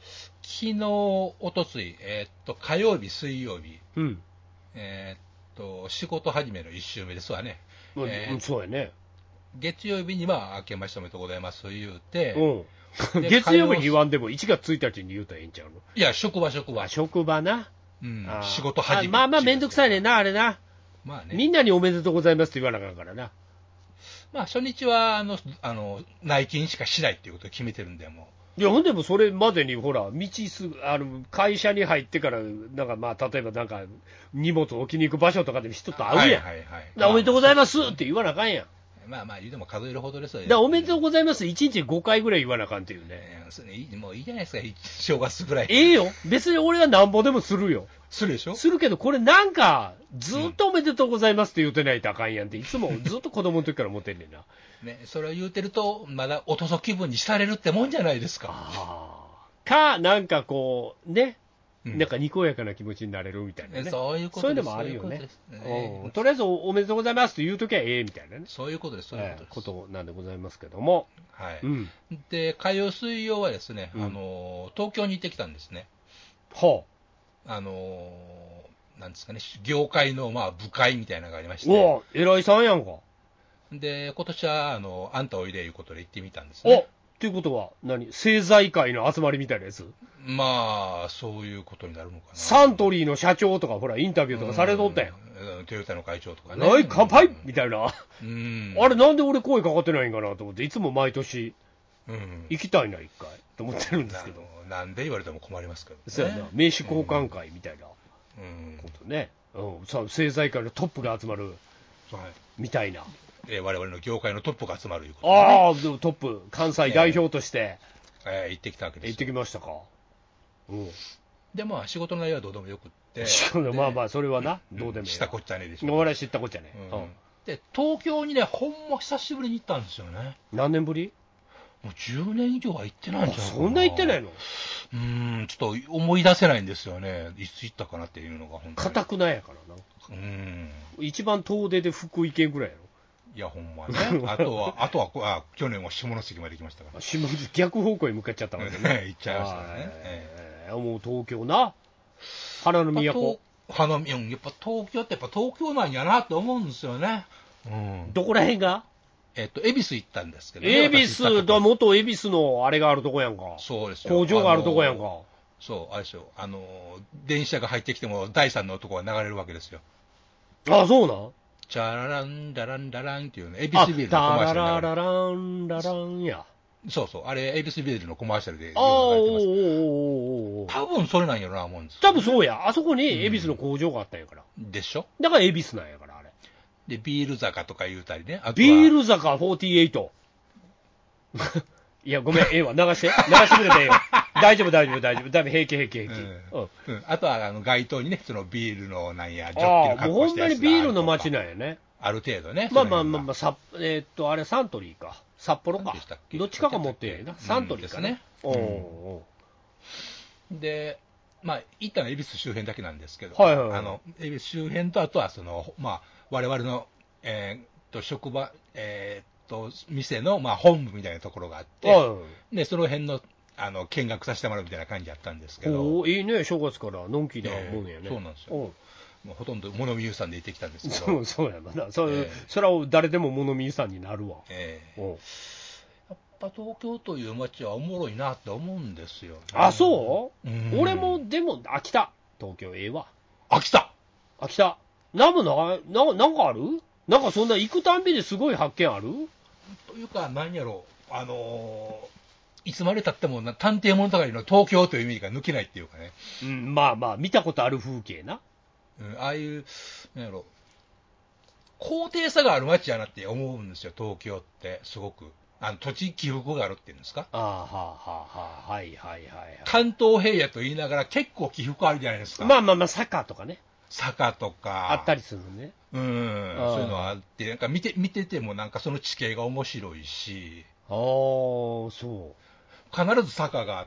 昨日、おとつい、えーっと、火曜日、水曜日、 うん。 えーっと、仕事始めのいっ週目ですわね。 うん、 えーそうやね。 月曜日には、明けましておめでとうございます言うて、 うん。 で月曜日に言わんでもいちがつついたちに言うたらええんちゃうの？ いや、職場、職場。 あ、職場な。 うんあ、 仕事始め。 あまあまあめんどくさいねんな、あれな。 まあね。 みんなにおめでとうございますって言わなあかんからな。 まあ、初日は、あの、あの、内勤しかしないっていうことを決めてるんで、もいや、ほんでもそれまでに、ほら、道すぐ、あの、会社に入ってから、なんかまあ、例えばなんか、荷物置きに行く場所とかで人とう。 会うやん。 はいはいはい。 だからおめでとうございますって言わなあかんやん。 まあまあ、言うても数えるほどですよ。 だからおめでとうございますいちにちごかいぐらい言わなあかんっていうね。 えーそれいいもういいじゃないですか、正月ぐらい。 ええよ。別に俺はなんぼでもするよ。 するでしょ。 するけど、これなんか、ずっとおめでとうございますって言うてないとあかんやんって、いつもずっと子供の時から思ってんねんな。 ね、それを言うてると、まだおとそ気分にされるってもんじゃないですか。 あか、なんかこう、ね、 うんなんかにこやかな気持ちになれるみたいなね。 そういうことそういうですのもあるよね。 そういうことですねうんとりあえずおめでとうございますって言うときはええみたいなね。 そういうことです、そういうことええです。 ことなんでございますけども。 はい。 うん。 で、火曜、水曜はですね、 うんあの、東京に行ってきたんですね。 はあの、なんですかね、業界のまあ部会みたいなのがありましあ。うて、 わ、偉いさんやんか。 で、今年は、あの、あんたおいでいうことで行ってみたんですおね。 っていうことは何、政財界の集まりみたいなやつ？ まあ、そういうことになるのかな。 サントリーの社長とか、ほら、インタビューとかされとったやん。 うん。トヨタの会長とかね。 はい、乾杯みたいな。 うん。 あれ、なんで俺声かかってないんかなと思って、いつも毎年、 うん。 行きたいな、一回、と思ってるんですけど。 ななんで言われても困りますけどね。 そうやな、名刺交換会みたいなうん。 ことね。うん、さ政財界のトップが集まる、 はい。 みたいな。 えー我々の業界のトップが集まるいうことで、ね、 ああ、でもトップ、関西代表として、 えー行ってきたわけですよ。 行ってきましたか。うん。 で、まあ、仕事の内容はどうでもよくって。 しかもまあまあ、それはな、 うんどうでもいい。 したこっちゃねえでしょ。 俺は知ったこっちゃね。 ううんん。 で、東京にね、ほんま久しぶりに行ったんですよね。 何年ぶり？ もうじゅうねん以上は行ってないんあ、 じゃないかな。 そんな行ってないの？ うーん、ちょっと思い出せないんですよね。いつ行ったかなっていうのが、本当に。 かたくなやからな。 うーん。 一番遠出で福井県ぐらいやろ。 いや、ほんまね。あとは、あとは、あ去年は下関まで行きましたから。 下逆方向に向かっちゃったわけね。 行っちゃいましたからね。 えーもう東京な。花の都。 花見、うんやっぱ東京ってやっぱ東京なんやなって思うんですよね。うん。 どこら辺が？ えっと、恵比寿行ったんですけどね。 恵比寿だ、 私行ったとこ元恵比寿のあれがあるとこやんか。 そうですよ。 工場があるとこやんか。 あのそう、あれですよ。あの、電車が入ってきても第三の男が流れるわけですよ。 あ、そうなん？ チャララン、ダラン、ダランっていうね、恵比あ、 寿ビールのコマータラシャルで流れる。 ラララン、ラランや。 そうそう、あれ、恵比寿ビールのコマーシャルでよくああ、 流れてます。 おーおーおーおーおー多分それなんやろな、思うんです。 多分そうや。あそこに恵比寿の工場があったんやから。 でしょ。 だから恵比寿なんやから、あれ。 で、ビール坂とか言うたりね。あとはビール坂よんじゅうはち。いや、ごめん、ええわ、流して。流してくれてええよ。大丈夫、大丈夫、大丈夫。だいぶ平気、平気、平気。うん。 うんうん、あとはあの街頭にね、そのビールのなんや、ジョッキああ、 の格もうほんまに好したやつがビールの街ななんやね。 ある程度ね。 まあまあまあまあ、 そさえーっと、あれ、サントリーか。札幌か何でしたっ。けどっちかが持ってんやな。サントリーかね。 うんですねおうおううで、まあ、行ったのは恵比寿周辺だけなんですけど、 はいはいはいあの恵比寿周辺と、あとはその、まあ、我々の、えーっと職場、えーっと店の、まあ、本部みたいなところがあって、 はいでその辺のあの見学させてもらうみたいな感じだったんですけど、 おーいいね、正月からのんきなもんやね。 えーそうなんですようんもうほとんど物見湯さんで行ってきたんですけど、 そうそうやな。それ、 ええそれは誰でも物見さんになるわ。 えーうんやっぱ東京という街はおもろいなって思うんですよ、ね。 あ、そううん俺も、でも、秋田。東京ええわ。 あ、来た秋田。なんもないな、なんかあるなんかそんな行くたんびにすごい発見あるというか、何やろう、あのーいつまでたってもな探偵物語の東京という意味が抜けないっていうかね、 うん、まあまあ、見たことある風景な。 うん、ああいう、なんやろう、高低差がある街やなって思うんですよ、東京って、すごく。あの土地起伏があるっていうんですか。 ああ、はあ、はあ、はあ、はいはいはいはい。 関東平野と言いながら結構起伏あるじゃないですか。 まあまあまあ、坂とかね。 坂とか。 あったりするのね。 うん、 あーそういうのはあって、なんか見て、見ててもなんかその地形が面白いし、 ああ、そ必ず坂があって、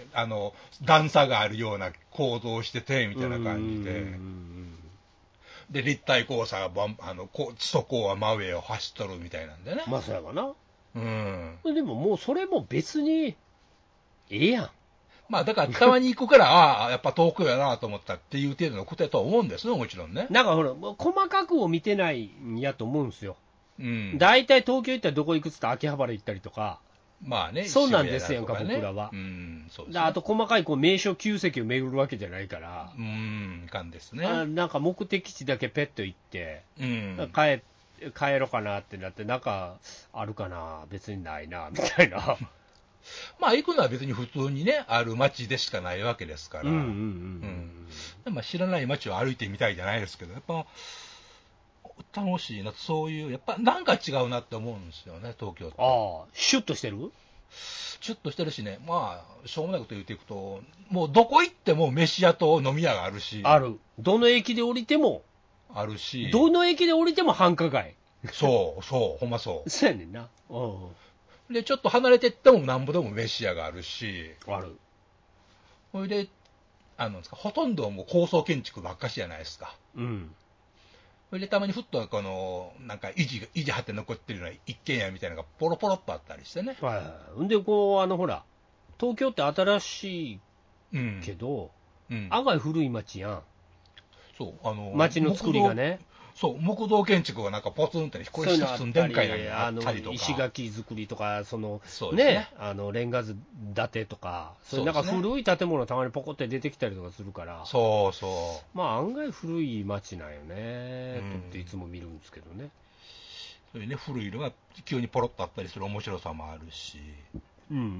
あの、段差があるような構造をしてて、みう。 たいな感じでうんうんう。んで、立体交差がばん、あの、こう、そこは真上を走っとるみたいなんでね。 まあ、そうやかな。 うん。 でももうそれも別に、ええやん。 まあだからたまに行くから、ああ、やっぱ東京やなと思ったっていう程度のことやとは思うんですよ、もちろんね。 なんかほら、細かくを見てないんやと思うんですよ。 うん。 大体東京行ったらどこ行くっつったら秋葉原行ったりとか。 まあね。 そうなんですやんか、ね、僕らは。 うん、そうです、 ね。あと細かいこう名所旧跡を巡るわけじゃないから。 うん、いかんですね。 あなんか目的地だけペット行って、 うん、 帰、帰ろうかなってなって、なんかあるかな、別にないな、みたいな。 まあ行くのは別に普通にね、ある街でしかないわけですから。 うんうんうん。 うん、まあ知らない街を歩いてみたいじゃないですけど、やっぱ、楽しいな、そういう、やっぱなんか違うなって思うんですよね、東京って。 ああ、シュッとしてるシュッとしてるしね、まあ、しょうもないこと言っていくと、もうどこ行っても飯屋と飲み屋があるし、 ある。どの駅で降りても、 あるし、 どの駅で降りても繁華街。 そう、そう、ほんまそう。 そうやねんな。うん。 で、ちょっと離れてってもなんぼでも飯屋があるし、 ある。 それで、あの、ほとんどもう高層建築ばっかしじゃないですか。 うん。 それでたまにふっとこの、なんか維持、維持張って残ってるような一軒家みたいなのがポロポロっとあったりしてね。 はいはい。んで、こう、あの、ほら、東京って新しいけど、 うんうん、 案外古い街やん。 そう、あの、 街の作りがね。 そう、木造建築がなんかポツンってね、これ住んでんかいなにあったりとか。 石垣作りとか、その、 そうですね、 ね、あの、レンガ図建てとか、そういうなんか古い建物たまにポコって出てきたりとかするから、 そうそう。 まあ案外古い街なんよね、とっていつも見るんですけどね。 そういうね、古いのが急にポロッとあったりする面白さもあるし。 うんうんうんうん。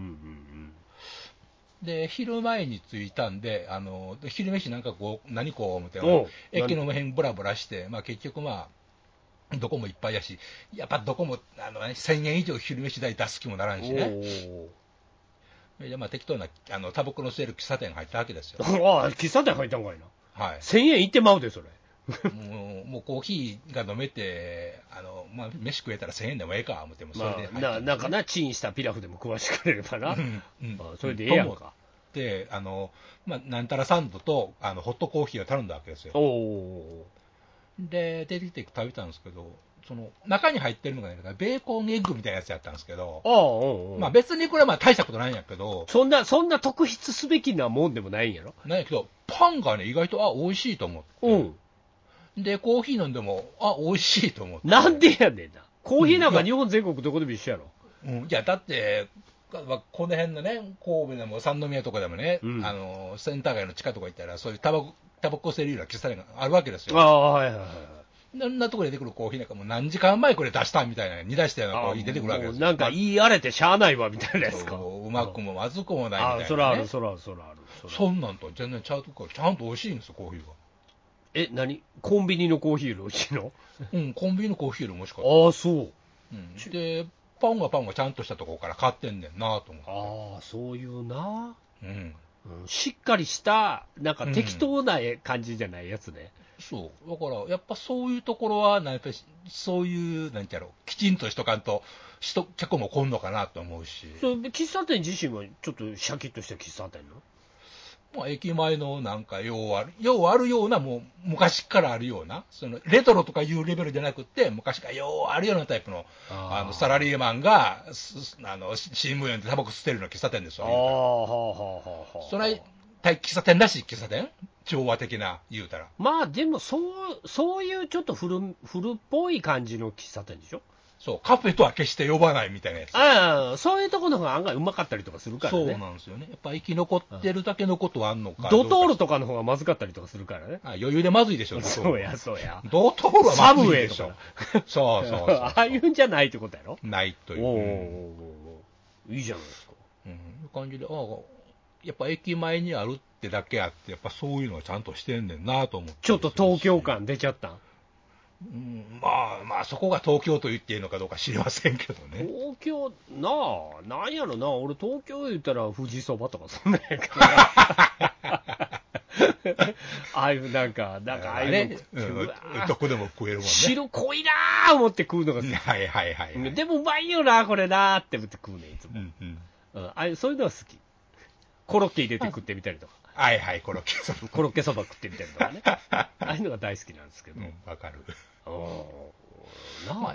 で、昼前に着いたんで、あの、昼飯なんかこう、何こう思って、駅の辺ブラブラして、まあ結局まあ、どこもいっぱいやし、やっぱどこも、あのね、せんえん以上昼飯代出す気もならんしね。で、まあ適当な、あの、タバコの吸える喫茶店入ったわけですよ。 ああ、喫茶店入ったんかいな。 はい。 せんえんいってまうで、それ。 もう、もうコーヒーが飲めて、あの、まあ、飯食えたらせんえんでもええか、思っても、それで入って、ね、 まあ、な、なんかな、チンしたピラフでも食わしてくれればな。うんうん、それでええやんか。 で、あの、まあ、なんたらサンドと、あの、ホットコーヒーを頼んだわけですよ。おで、出てきて食べたんですけど、その、中に入ってるのがね、ベーコンエッグみたいなやつやったんですけど、おうおうまあ別にこれはまあ大したことないんやけど、 そんな、そんな特筆すべきなもんでもないんやろなんやけど、パンがね、意外と、あ、美味しいと思って。うんで、コーヒー飲んでも、あ、美味しいと思って。 なんでやねんな。コーヒーなんか日本全国どこでも一緒やろ。 うん、いや、だって、この辺のね、神戸でも三宮とかでもね、うん、あの、センター街の地下とか行ったら、そういうタバコ、タバコ吸えるような喫茶店があるわけですよ。 ああ、はいはいはい。 そんなところで出てくるコーヒーなんかもう何時間前これ出したみたいな、煮出したようなコーヒー出てくるわけですよ。 なんか言い荒れてしゃあないわみたいなやつか。 うまくもまずくもないみたいな、ね。 あ、そらある、そらある、そらある。 そんなんと全然ちゃうとこちゃんと美味しいんですよ、コーヒーが。 え、何コンビニのコーヒーより美味しいのうん、コンビニのコーヒーより美味しかった。 ああ、そう。 うん、で、パンはパンはちゃんとしたところから買ってんねんなと思って。 ああ、そういうな、 うん、うん。 しっかりした、なんか適当な感じじゃないやつね。 うん、そう。だから、やっぱそういうところは、やっぱりそういう、なんてやろう、きちんとしとかんと、人、客も来んのかなと思うし。 そう、喫茶店自身はちょっとシャキッとした喫茶店のまあ、駅前のなんか、ようある、ようあるような、もう、昔からあるような、その、レトロとかいうレベルじゃなくて、昔からようあるようなタイプの、あ, あの、サラリーマンが、あの、新聞読んでタバコ吸ってるような喫茶店ですよ。ああ、はあ、はあ、はあ。それ、喫茶店らしい喫茶店調和的な、言うたら。 まあ、でも、そう、そういうちょっと古、古っぽい感じの喫茶店でしょそう、カフェとは決して呼ばないみたいなやつ。 ああ、そういうところの方が案外うまかったりとかするからね。 そうなんですよね。やっぱ生き残ってるだけのことはあんのか。 ドトールとかの方がまずかったりとかするからね。 あ、余裕でまずいでしょ、 そうや、そうや。 ドトールはまずいでしょ。そうそうそう。 ああいうんじゃないってことやろないという。 おお、いいじゃないですか。 うん、いう感じで、ああ、やっぱ駅前にあるってだけあって、やっぱそういうのはちゃんとしてんねんなと思って。 ちょっと東京感出ちゃったんうん、まあまあ、そこが東京と言っていいのかどうか知りませんけどね。 東京、なあ、なんやろな、俺東京言ったら富士そばとかそんなんやから。ああいうなんか、なんかああいうね、うん、どこでも食えるもんね。 白濃いなー思って食うのが好き。 はいはいはい、はい。 でもうまいよな、これなーって思って食うね、いつも。うんうんうん、ああいうそういうのは好き。コロッケ入れて食ってみたりとか。 はいはい、コロッケそば。 コロッケそば食ってみたりとかね。ああいうのが大好きなんですけど。 わ、うん、かる。 なあ、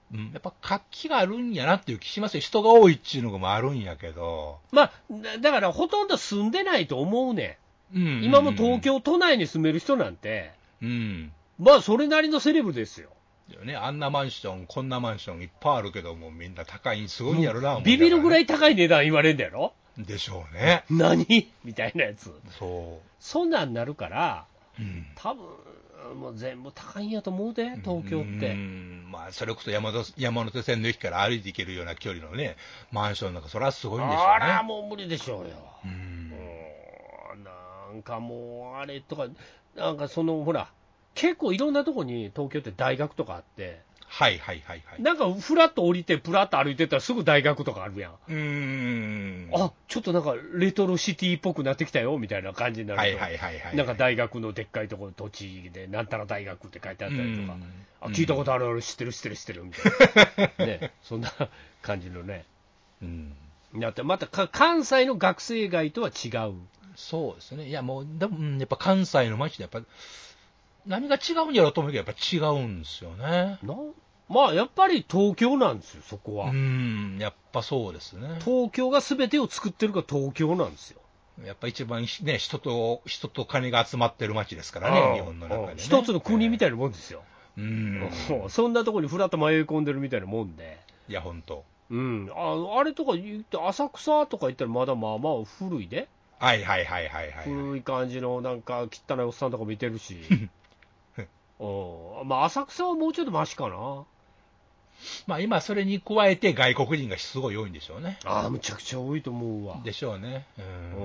うん、やっぱ活気があるんやなっていう気しますよ。人が多いっていうのもあるんやけど。 まあ、だからほとんど住んでないと思うねん。 うんうんうん、 今も東京都内に住める人なんて、 うん、 まあそれなりのセレブですよ。 ね、あんなマンション、こんなマンションいっぱいあるけども、みんな高いんすごいんやろな、ね、 ビビるぐらい高い値段言われんだやろでしょうね。 何みたいなやつ。 そう。 そんなんなるから、 うん、 多分もう全部高いんやと思うで、東京って。 うん、まあ、それこそ山手、山手線の駅から歩いて行けるような距離のね、マンションなんか、それはすごいんでしょうね。 あら、もう無理でしょうよ。 うん、 もうなんかもう、あれとか、なんかその、ほら、結構いろんなとこに東京って大学とかあって、 はいはいはいはい。 なんかふらっと降りて、ぷらっと歩いてたらすぐ大学とかあるやん。 うーん。 あ、ちょっとなんかレトロシティっぽくなってきたよみたいな感じになると、 はいはいはいはい。 なんか大学のでっかいところ、土地で、なんたら大学って書いてあったりとか、 うんあ、聞いたことあるある、知ってる知ってる知ってるみたいな、ね、そんな感じのね。 うん。 だってまたか関西の学生街とは違う。 そうですね。いやもう、でも、やっぱ関西の街でやっぱ、何が違うんやろうと思うけど、やっぱ違うんですよね。 なまあ、やっぱり東京なんですよ、そこは。 うん、やっぱそうですね。 東京が全てを作ってるから東京なんですよ。 やっぱ一番ね、人と、人と金が集まってる街ですからね、日本の中で、ね。 一つの国みたいなもんですよ。 えー、 うん。そんなところにふらっと迷い込んでるみたいなもんで。 いや、ほんと。 うん。あ、あれとか言って、浅草とか言ったらまだまあまあ古いで。 はいはいはいはいはい、はい。 古い感じのなんか汚いおっさんとかもいてるし。うん。まあ浅草はもうちょっとマシかな。 まあ今それに加えて外国人がすごい多いんでしょうね。 ああ、むちゃくちゃ多いと思うわ。 でしょうね。 うん。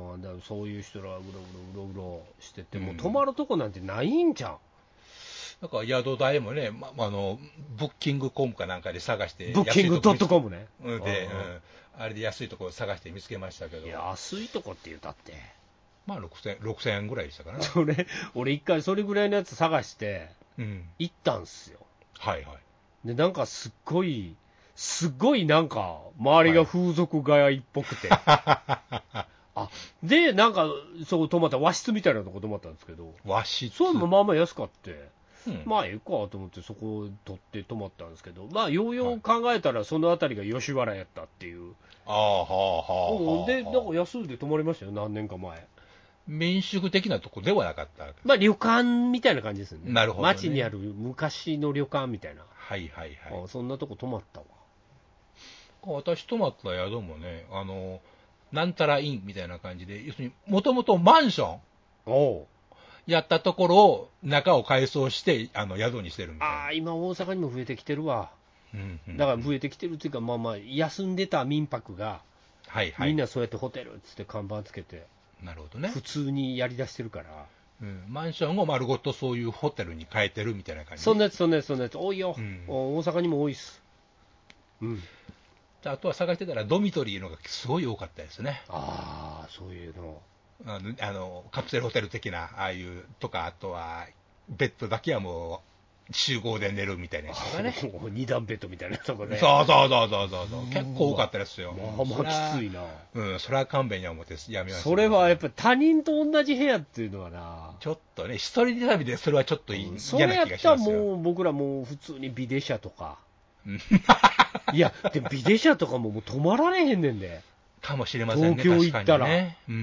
うん、だからそういう人らうろうろうろうろしてて、もう泊まるとこなんてないんじゃん。 だから宿代もね、ま、あの、ブッキングコムかなんかで探して、 ブッキングドットコムね。 で、うん、あれで安いところ探して見つけましたけど。 安いとこって言うたって。 まあろくせん、ろくせんえんぐらいでしたからね。 それ、俺一回それぐらいのやつ探して、行ったんすよ。 うん、はいはい。 で、なんかすっごい、すっごいなんか、周りが風俗街っぽくて。はい、あ、で、なんか、そう泊まった和室みたいなとこ泊まったんですけど。 和室そうもまあまあ安かって。 うん、 まあええかと思ってそこを取って泊まったんですけど、まあようよう考えたらそのあたりが吉原やったっていう。 ああ、はあ、はあ。 で、なんか安いで泊まりましたよ、何年か前。 民宿的なとこではなかった。 まあ旅館みたいな感じですよね。 なるほど、ね。 町にある昔の旅館みたいな。 はいはいはい。 あ、そんなとこ泊まったわ。 私泊まった宿もね、あの、なんたらインみたいな感じで、要するに、もともとマンション。 おう。 やったところを、中を改装して、あの、宿にしてるみたいな。 ああ、今大阪にも増えてきてるわ。 うんうん、 だから増えてきてるっていうか、まあまあ、休んでた民泊が、 はいはい。 みんなそうやってホテルっつって看板つけて、 なるほどね。 普通にやりだしてるから。 うん、マンションを丸ごとそういうホテルに変えてるみたいな感じ。 そんなやつ、そんなやつ、そんなやつ、多いよ。うん、大阪にも多いっす。うん。 あとは探してたら、ドミトリーのがすごい多かったですね。 ああ、そういうの。 あの、あのカプセルホテル的な、ああいうとか、あとは、ベッドだけはもう、集合で寝るみたいなやつとかね。 二段ベッドみたいなとこね。 そうそうそうそうそうそう。結構多かったですよ。 まあまあきついな。 うん、それは勘弁や思ってやめました。 それはやっぱり他人と同じ部屋っていうのはな。 ちょっとね、一人旅でそれはちょっといい、うん、 嫌な気がしますよ。それやったらもう僕らもう普通にビデ車とか。いや、でもビデ車とかももう止まられへんねんで。 かもしれませんね。 東京行ったら。 ね、うん。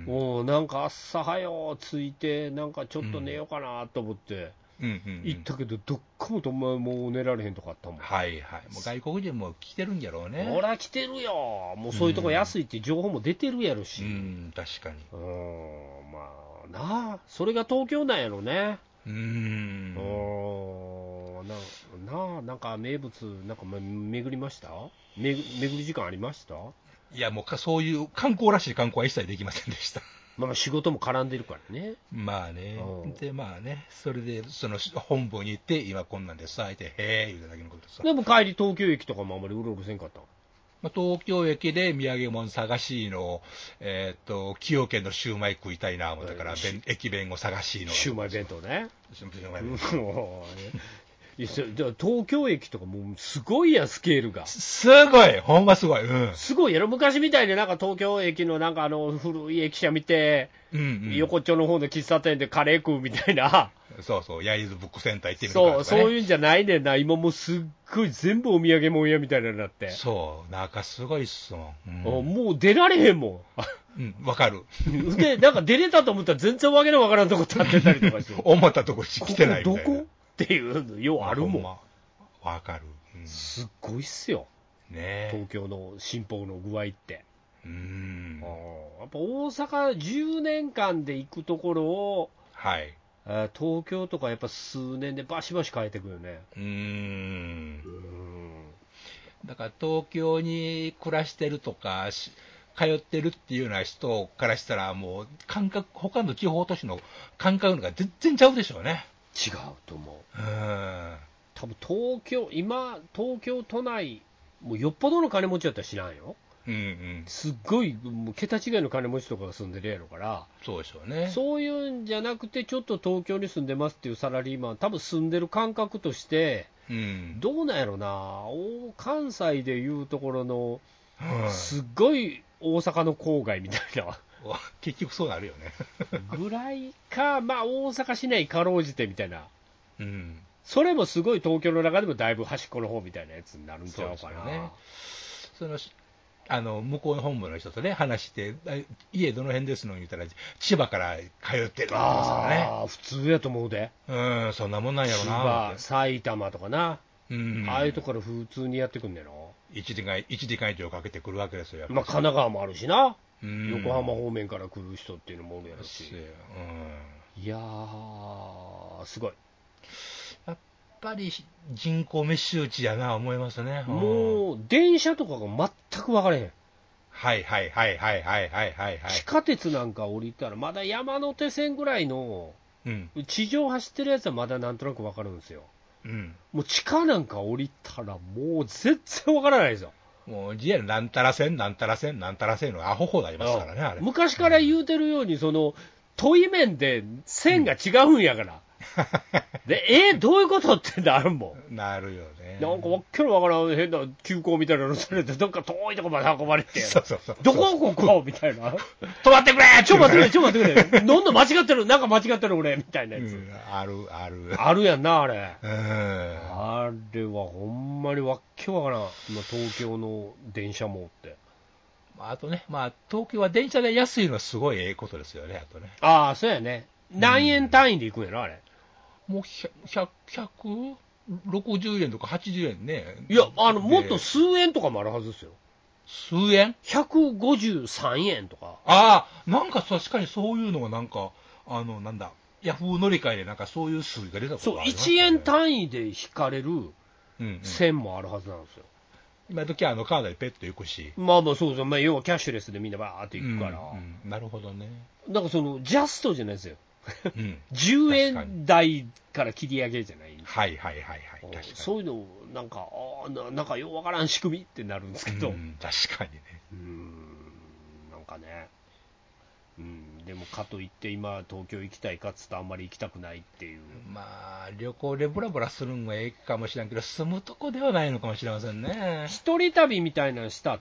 もうなんか朝早着いて、なんかちょっと寝ようかなと思って。 うんうんうん、 行ったけど、どっかもともう寝られへんとかあったもん。 はいはい。もう外国人も来てるんやろうね。 ほら来てるよ。もうそういうとこ安いっていう情報も出てるやろし。 うん、うん、確かに。 うん、まあなあ、それが東京なんやろね。 うーん。 ななあ、なんか名物、なんか巡りましため巡り時間ありました？ いや、もうかそういう観光らしい観光は一切できませんでした。 まあ仕事も絡んでるからね。 まあね。で、まあね、それで、その本部に行って、今こんなんでさ、あえて、へえ、言うただけのことさ。 でも帰り東京駅とかもあんまりうろうろせんかった。 まあ、東京駅で土産物探しの、えっ、ー、と、崎陽軒のシューマイ食いたいな、思ったから、駅弁を探しの。 シューマイ弁当ね。 シューマイ弁当。 いや東京駅とかもうすごいやん、スケールが。 すごい、ほんますごい。うん。 すごいやろ、昔みたいになんか東京駅のなんかあの古い駅舎見て、うんうん、横っちょの方の喫茶店でカレー食うみたいな。 そうそう、焼津ブックセンター行ってみるかとか、ね、 そう、そういうんじゃないねんな。今もうすっごい全部お土産物屋みたいなのになって。 そう、中すごいっすもん。 うん、もう出られへんもん。うん、わかる。 で、なんか出れたと思ったら全然わけのわからんとこ立ってたりとかして。 思ったとこ来てないみたいな。 ここどこっていうの、ようあるもん。 わ、ま、かる、 うん。すっごいっすよ。 ね、 東京の進歩の具合って。 うーん。 やっぱ大阪じゅうねんかんで行くところを、 はい。 東京とかやっぱ数年でバシバシ変えてくるよね。 うーん。うーん。だから東京に暮らしてるとか、通ってるっていうような人からしたら、もう感覚、他の地方都市の感覚が全然ちゃうでしょうね。 違うと思う。 うん。 多分東京、今、東京都内、もうよっぽどの金持ちだったら知らんよ。 うんうん、 すっごい、もう桁違いの金持ちとかが住んでるやろから、 そうでしょうね。 そういうんじゃなくて、ちょっと東京に住んでますっていうサラリーマン、多分住んでる感覚として、 うん、 どうなんやろな、関西でいうところの、うん、すっごい大阪の郊外みたいな。 結局そうなるよね。 ぐらいか、まあ大阪市内かろうじてみたいな。 うん。 それもすごい東京の中でもだいぶ端っこの方みたいなやつになるんちゃうかな。 ね、そのあの向こうの本部の人とね話して、家どの辺ですの言ったら、千葉から通ってるんですよね。 ああ、普通やと思うで。 うん、そんなもんなんやろな。 千葉、埼玉とかな。 うん、 ああいうところ普通にやってくんねんの。 いちじかん、いちじかん以上かけてくるわけですよ。 まあ、神奈川もあるしな。 うん、 横浜方面から来る人っていうのもおるやろし。 うん、 いやー、すごい。 やっぱり人口密集地やな思いますね。 もう電車とかが全く分からへん。 はいはいはいはいはいはいはい、はい、 地下鉄なんか降りたらまだ山手線ぐらいの、うん、地上走ってるやつはまだなんとなく分かるんですよ。うん、もう地下なんか降りたらもう全然分からないですよ。 もう ジェイアール なんたら線なんたら線なんたら線のアホほどありますからね。あれ昔から言うてるように、その問い面で線が違うんやから。うん、で、えー、どういうことってなるもん。なるよね。 なんかわっけのわからん変な急行みたいなのされて、どっか遠いとこまで運ばれて。 そうそうそう。 どこここみたいな。 止まってくれちょ待ってくれちょ待ってくれどんどん間違ってるなんか間違ってる俺みたいなやつ。うん、 あるある。 あるやんな、あれ。 うん。 あれはほんまにわっけわからん。今東京の電車もって。 あとね、まあ、東京は電車で安いのはすごいええことですよね、あとね。 ああ、そうやね。何円単位で行くんやろ、あれ。 もうひゃく、ひゃくろくじゅうえんとかはちじゅうえんね。 いや、あの、もっと数円とかもあるはずですよ。 数円 ? ひゃくごじゅうさんえんとか。 ああ、なんか確かにそういうのがなんか、あの、なんだ、ヤフー乗り換えでなんかそういう数字が出たことがありますね。 そう、いちえん単位で引かれる線もあるはずなんですよ。 うんうん、今時はあのカードでペット行くし。 まあまあそうそう、まあ、要はキャッシュレスでみんなバーって行くから。 うんうん、なるほどね。 なんかその、ジャストじゃないですよ。 うん、 じゅうえん台から切り上げじゃない。 はいはいはいはい。 確かにそういうの、なんか、あななんかようわからん仕組みってなるんですけど。うん、 確かにね。 うん、なんかね。うん、でもかといって今、東京行きたいかっつとあんまり行きたくないっていう。 まあ、旅行でブラブラするのはええかもしれんけど、住むとこではないのかもしれませんね。 一人旅みたいなのしたって、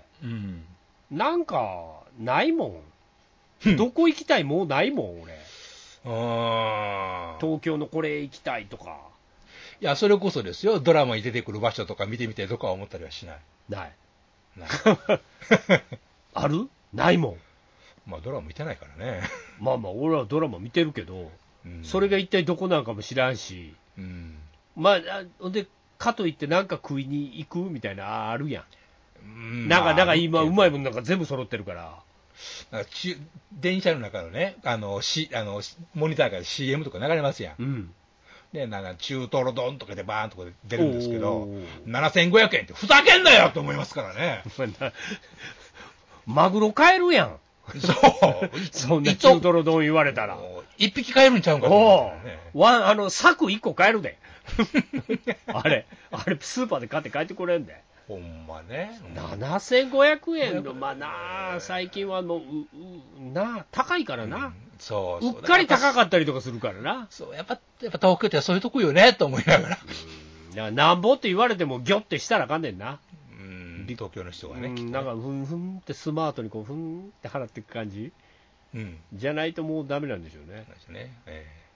うん、 なんか、ないもん。どこ行きたいもうないもん、俺。 あ東京のこれ行きたいとか。 いや、それこそですよ、ドラマに出てくる場所とか見てみたいとかは思ったりはしない。 ない。 ないあるないもん。 まあ、ドラマ見てないからね。 まあまあ、俺はドラマ見てるけど、うん、それが一体どこなんかも知らんし、うん、まあ、で、かといってなんか食いに行くみたいなあるやん。うん、なんか、なんか今、うまいもんなんか全部揃ってるから。 なんかち電車の中のね、あの、しあのモニターから シーエム とか流れますやん。うん、で、なんか中トロ丼とかでバーンとかで出るんですけど、ななせんごひゃくえんってふざけんなよと思いますからね。 マグロ買えるやん。 そう。 そんな中トロ丼言われたら。 一匹買えるんちゃうんかと思う、ね。 ワン、あの、柵一個買えるで。あれ、あれ、スーパーで買って帰ってくれんで。 ほんまね。 ななせんごひゃくえんの、まあなあ、最近はもう、ううなあ、高いからな、うん。 そうそう。 うっかり高かったりとかするからな。 そう、やっぱ、やっぱ東京ってそういうとこよね、と思いながら。 うん。だからなんぼって言われても、ギョってしたらあかんねんな。 うん、東京の人がね。 うん、なんか、ふんふんってスマートにこう、ふんって払っていく感じ。 うん。 じゃないともうダメなんでしょうね。 そうですね。えーうん、 ま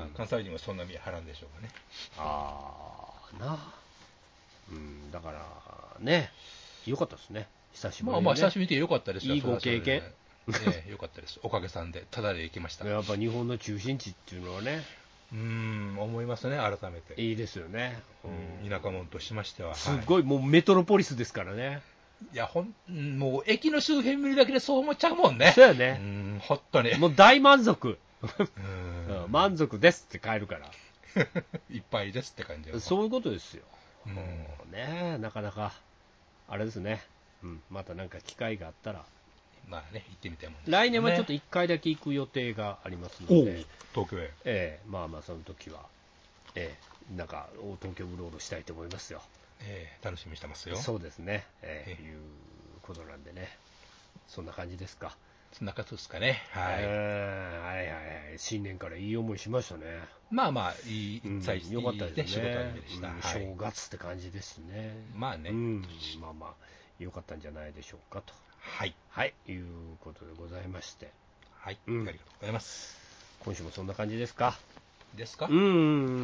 あ、関西人はそんな見張らんでしょうかね。 ああ、なあ。うん、だからね、よかったですね。久しぶりに、ね。 まあまあ、久しぶりに見てよかったですよ。 いいご経験。 ええ、よかったです。おかげさんで、ただで行きました。 やっぱ日本の中心地っていうのはね。 うーん、思いますね、改めて。 いいですよね。 うん、田舎者としましては。 すごい、はい、もうメトロポリスですからね。 いや、ほん、もう駅の周辺見るだけでそう思っちゃうもんね。 そうやね。 うん、ほっとね。 もう大満足。 うんうん、満足ですって帰るから。 いっぱいですって感じ。 そういうことですよ。 うん、 ね、なかなか、あれですね。うん、またなんか機会があったら。 まあね、行ってみたいもんですね。来年はちょっといっかいだけ行く予定がありますので、 東京へ。 ええ、まあまあその時は、ええ、なんか東京うろうろしたいと思いますよ。 ええ、楽しみにしてますよ。 そうですね、ええええ、 いうことなんでね、そんな感じですか。 そんな感じですかね。はい。 えー、はいはいはい、新年からいい思いしましたね。 まあまあ、いい、 うん、 最よかったですね。 仕事始めでした、 うん、 はい。 正月って感じですね。 まあね、 うん、まあまあ、よかったんじゃないでしょうかと。 はい。 はい、いうことでございまして。 はい、 うん、 ありがとうございます。 今週もそんな感じですか。 ですか。 うん、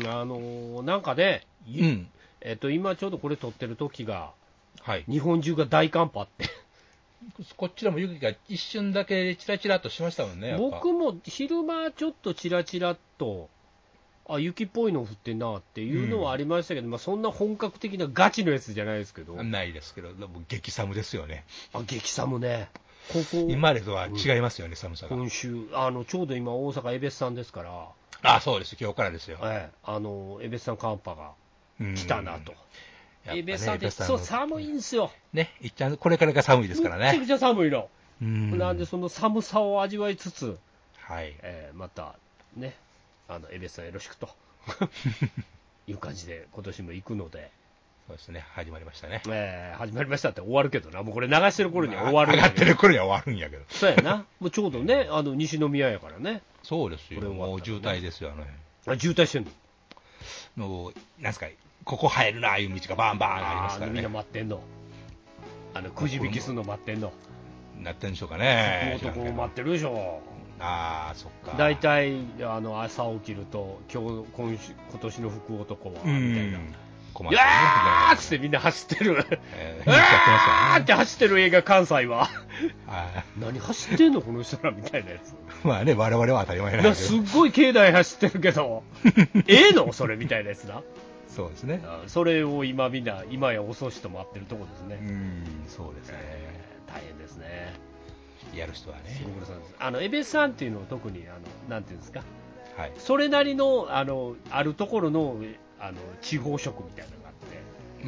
あのー、なんかね、 うん、 えっと、今ちょうどこれ撮ってる時が、 はい、 日本中が大寒波って。 こちらも雪が一瞬だけチラチラっとしましたもんね。 僕も昼間ちょっとチラチラっと、あ、雪っぽいの降ってんなっていうのはありましたけど、うん、まあ、そんな本格的なガチのやつじゃないですけど。 ないですけど、でも激寒ですよね。 あ、激寒ね。ここ今までとは違いますよね、うん、寒さが。 今週あの、ちょうど今、大阪、江別さんですから、 あ、そうです、今日からですよ。 ええ、あの江別さん寒波が来たなと。江別さんって、 さんそう、寒いんですよ。 ね、いっちゃん、これからが寒いですからね。 めちゃくちゃ寒いの。 うん、 なんで、その寒さを味わいつつ、 はい、 えー、またね、あの江別さんよろしくという感じで、今年も行くので。 そうですね、始まりましたね。 えー、始まりましたって終わるけどな、もうこれ流してる頃には終わるん上がってる頃には終わるんやけど。 そうやな、もうちょうどね、あの西宮やからね。 そうですよ、 ね、 もう渋滞ですよ、あの辺。あ、渋滞してんの？ もう、なんすか、ここ入るな、ああいう道がバンバンありますからね。 みんな待ってんの。あの、くじ引きするの待ってんの。 なってんでしょうかね。 男も待ってるでしょ。 ああ、そっか。 大体、あの、朝起きると、今日、今週、今年の福男は、みたいな。 困ってるね。ーっつってみんな走ってる。 えー、あーって走ってる映画、関西は。何走ってんのこの人らみたいなやつ。 まあね、我々は当たり前なんだけど。 すっごい境内走ってるけど、ええのそれみたいなやつな。 そうですね。 それを今みんな、今や遅しと待ってるとこですね。 うん、そうですね。 えー、大変ですね。 やる人はね。 ご苦労さんです。あの、江別さんっていうのは特に、あの、なんていうんですか。 はい。 それなりの、あの、あるところの、あの、地方色みたいなのがあって。 うん。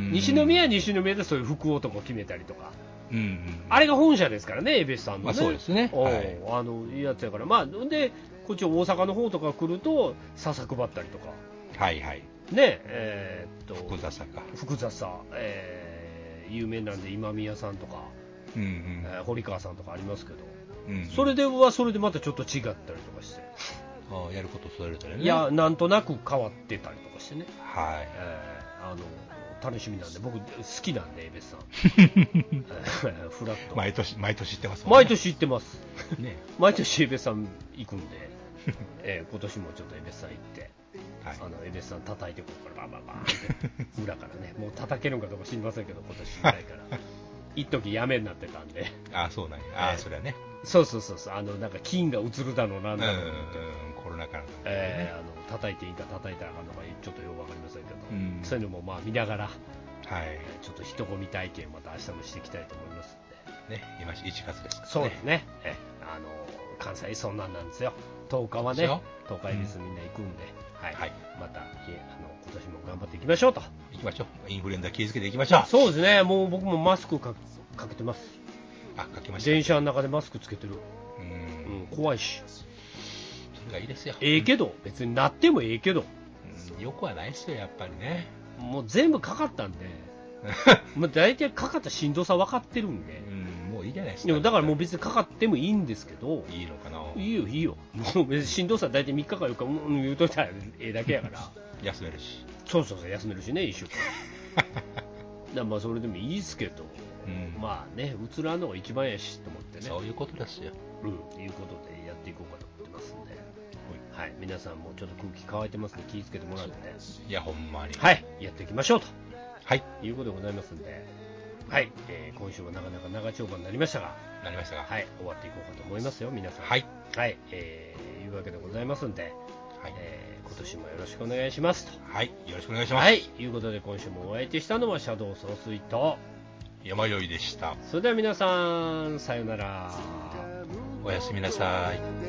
西宮は西宮でそういう福男を決めたりとか。 うん。 あれが本社ですからね、江別さんのね。 まあそうですね。 はい。あの、いいやつやから。まあ、で、こっち大阪の方とか来ると、笹配ったりとか。 はいはい。 ねえ、えー、っと、 福笹か。 福笹、えー、有名なんで今宮さんとか、 うんうん、 えー、堀川さんとかありますけど、 うんうん、 それではそれでまたちょっと違ったりとかして、 あやることそれぞれね。 いや、なんとなく変わってたりとかしてね、 はい、 えー、あの楽しみなんで、僕、好きなんで、江別さん、フラット毎年、毎年行ってますもんね。毎年行ってます、 ね、 毎年江別さん行くんで、えー、今年もちょっと江別さん行って。はい、あの江別さん叩いてこうからバンバンバンって裏からね、もう叩けるんかどうか知りませんけど、今年ぐらいから一時やめになってたんで。 ああ、そうなんや。ああ、えー、それはね。 そうそうそうそう、あのなんか金が映るだのなんだろうって、 コロナ禍の、ね、 えー、あの叩いていいか叩いたらあかんのかちょっとよくわかりませんけど、うん、そういうのもまあ見ながら、はい、ちょっと人混み体験また明日もしていきたいと思いますんで。 ね、今いちがつですからね。 そうですね。えあの関西そんなんなんですよ。とおかはね、とおか恵比寿みんな行くんで。うんはいはい、またあの今年も頑張っていきましょうと。 いきましょう。インフルエンザ気をつけていきましょう。 そうですね。もう僕もマスク か, かけてます。 あ、かけました。 電車の中でマスクつけてる。 うん、 うん、怖いし。 それがいいですよ。 ええけど、別になってもええけど。 うん、よくはないですよ、やっぱりね。 もう全部かかったんで、もう大体かかったしんどさ分かってるんで。 うん、もういいじゃないですか。 でもだからもう別にかかってもいいんですけど。 いいのかな。 いいよいいよ。もう別にしんどさ大体みっかかよっか、うん、言うといたらええだけやから。 休めるし。 そうそうそう、休めるしね、いっしゅうかん。だまあそれでもいいですけど、うん、まあね、うつらんのが一番やしと思ってね。 そういうことですよ。 うん、いうことでやっていこうかと思ってますんで。 はい、皆さんもちょっと空気乾いてますんで気をつけてもらって、 いやほんまに、 はい、やっていきましょうと、 はい、 いうことでございますんで、はい、えー、今週はなかなか長丁場になりましたが、 なりましたが、 はい、終わっていこうかと思いますよ、皆さん。 はい、 はい、えー、いうわけでございますんで、はい、えー、今年もよろしくお願いしますと。 はい、よろしくお願いします。 はい、いうことで今週もお相手したのはシャドウ総帥と山よいでした。 それでは皆さん、さよなら。 おやすみなさい。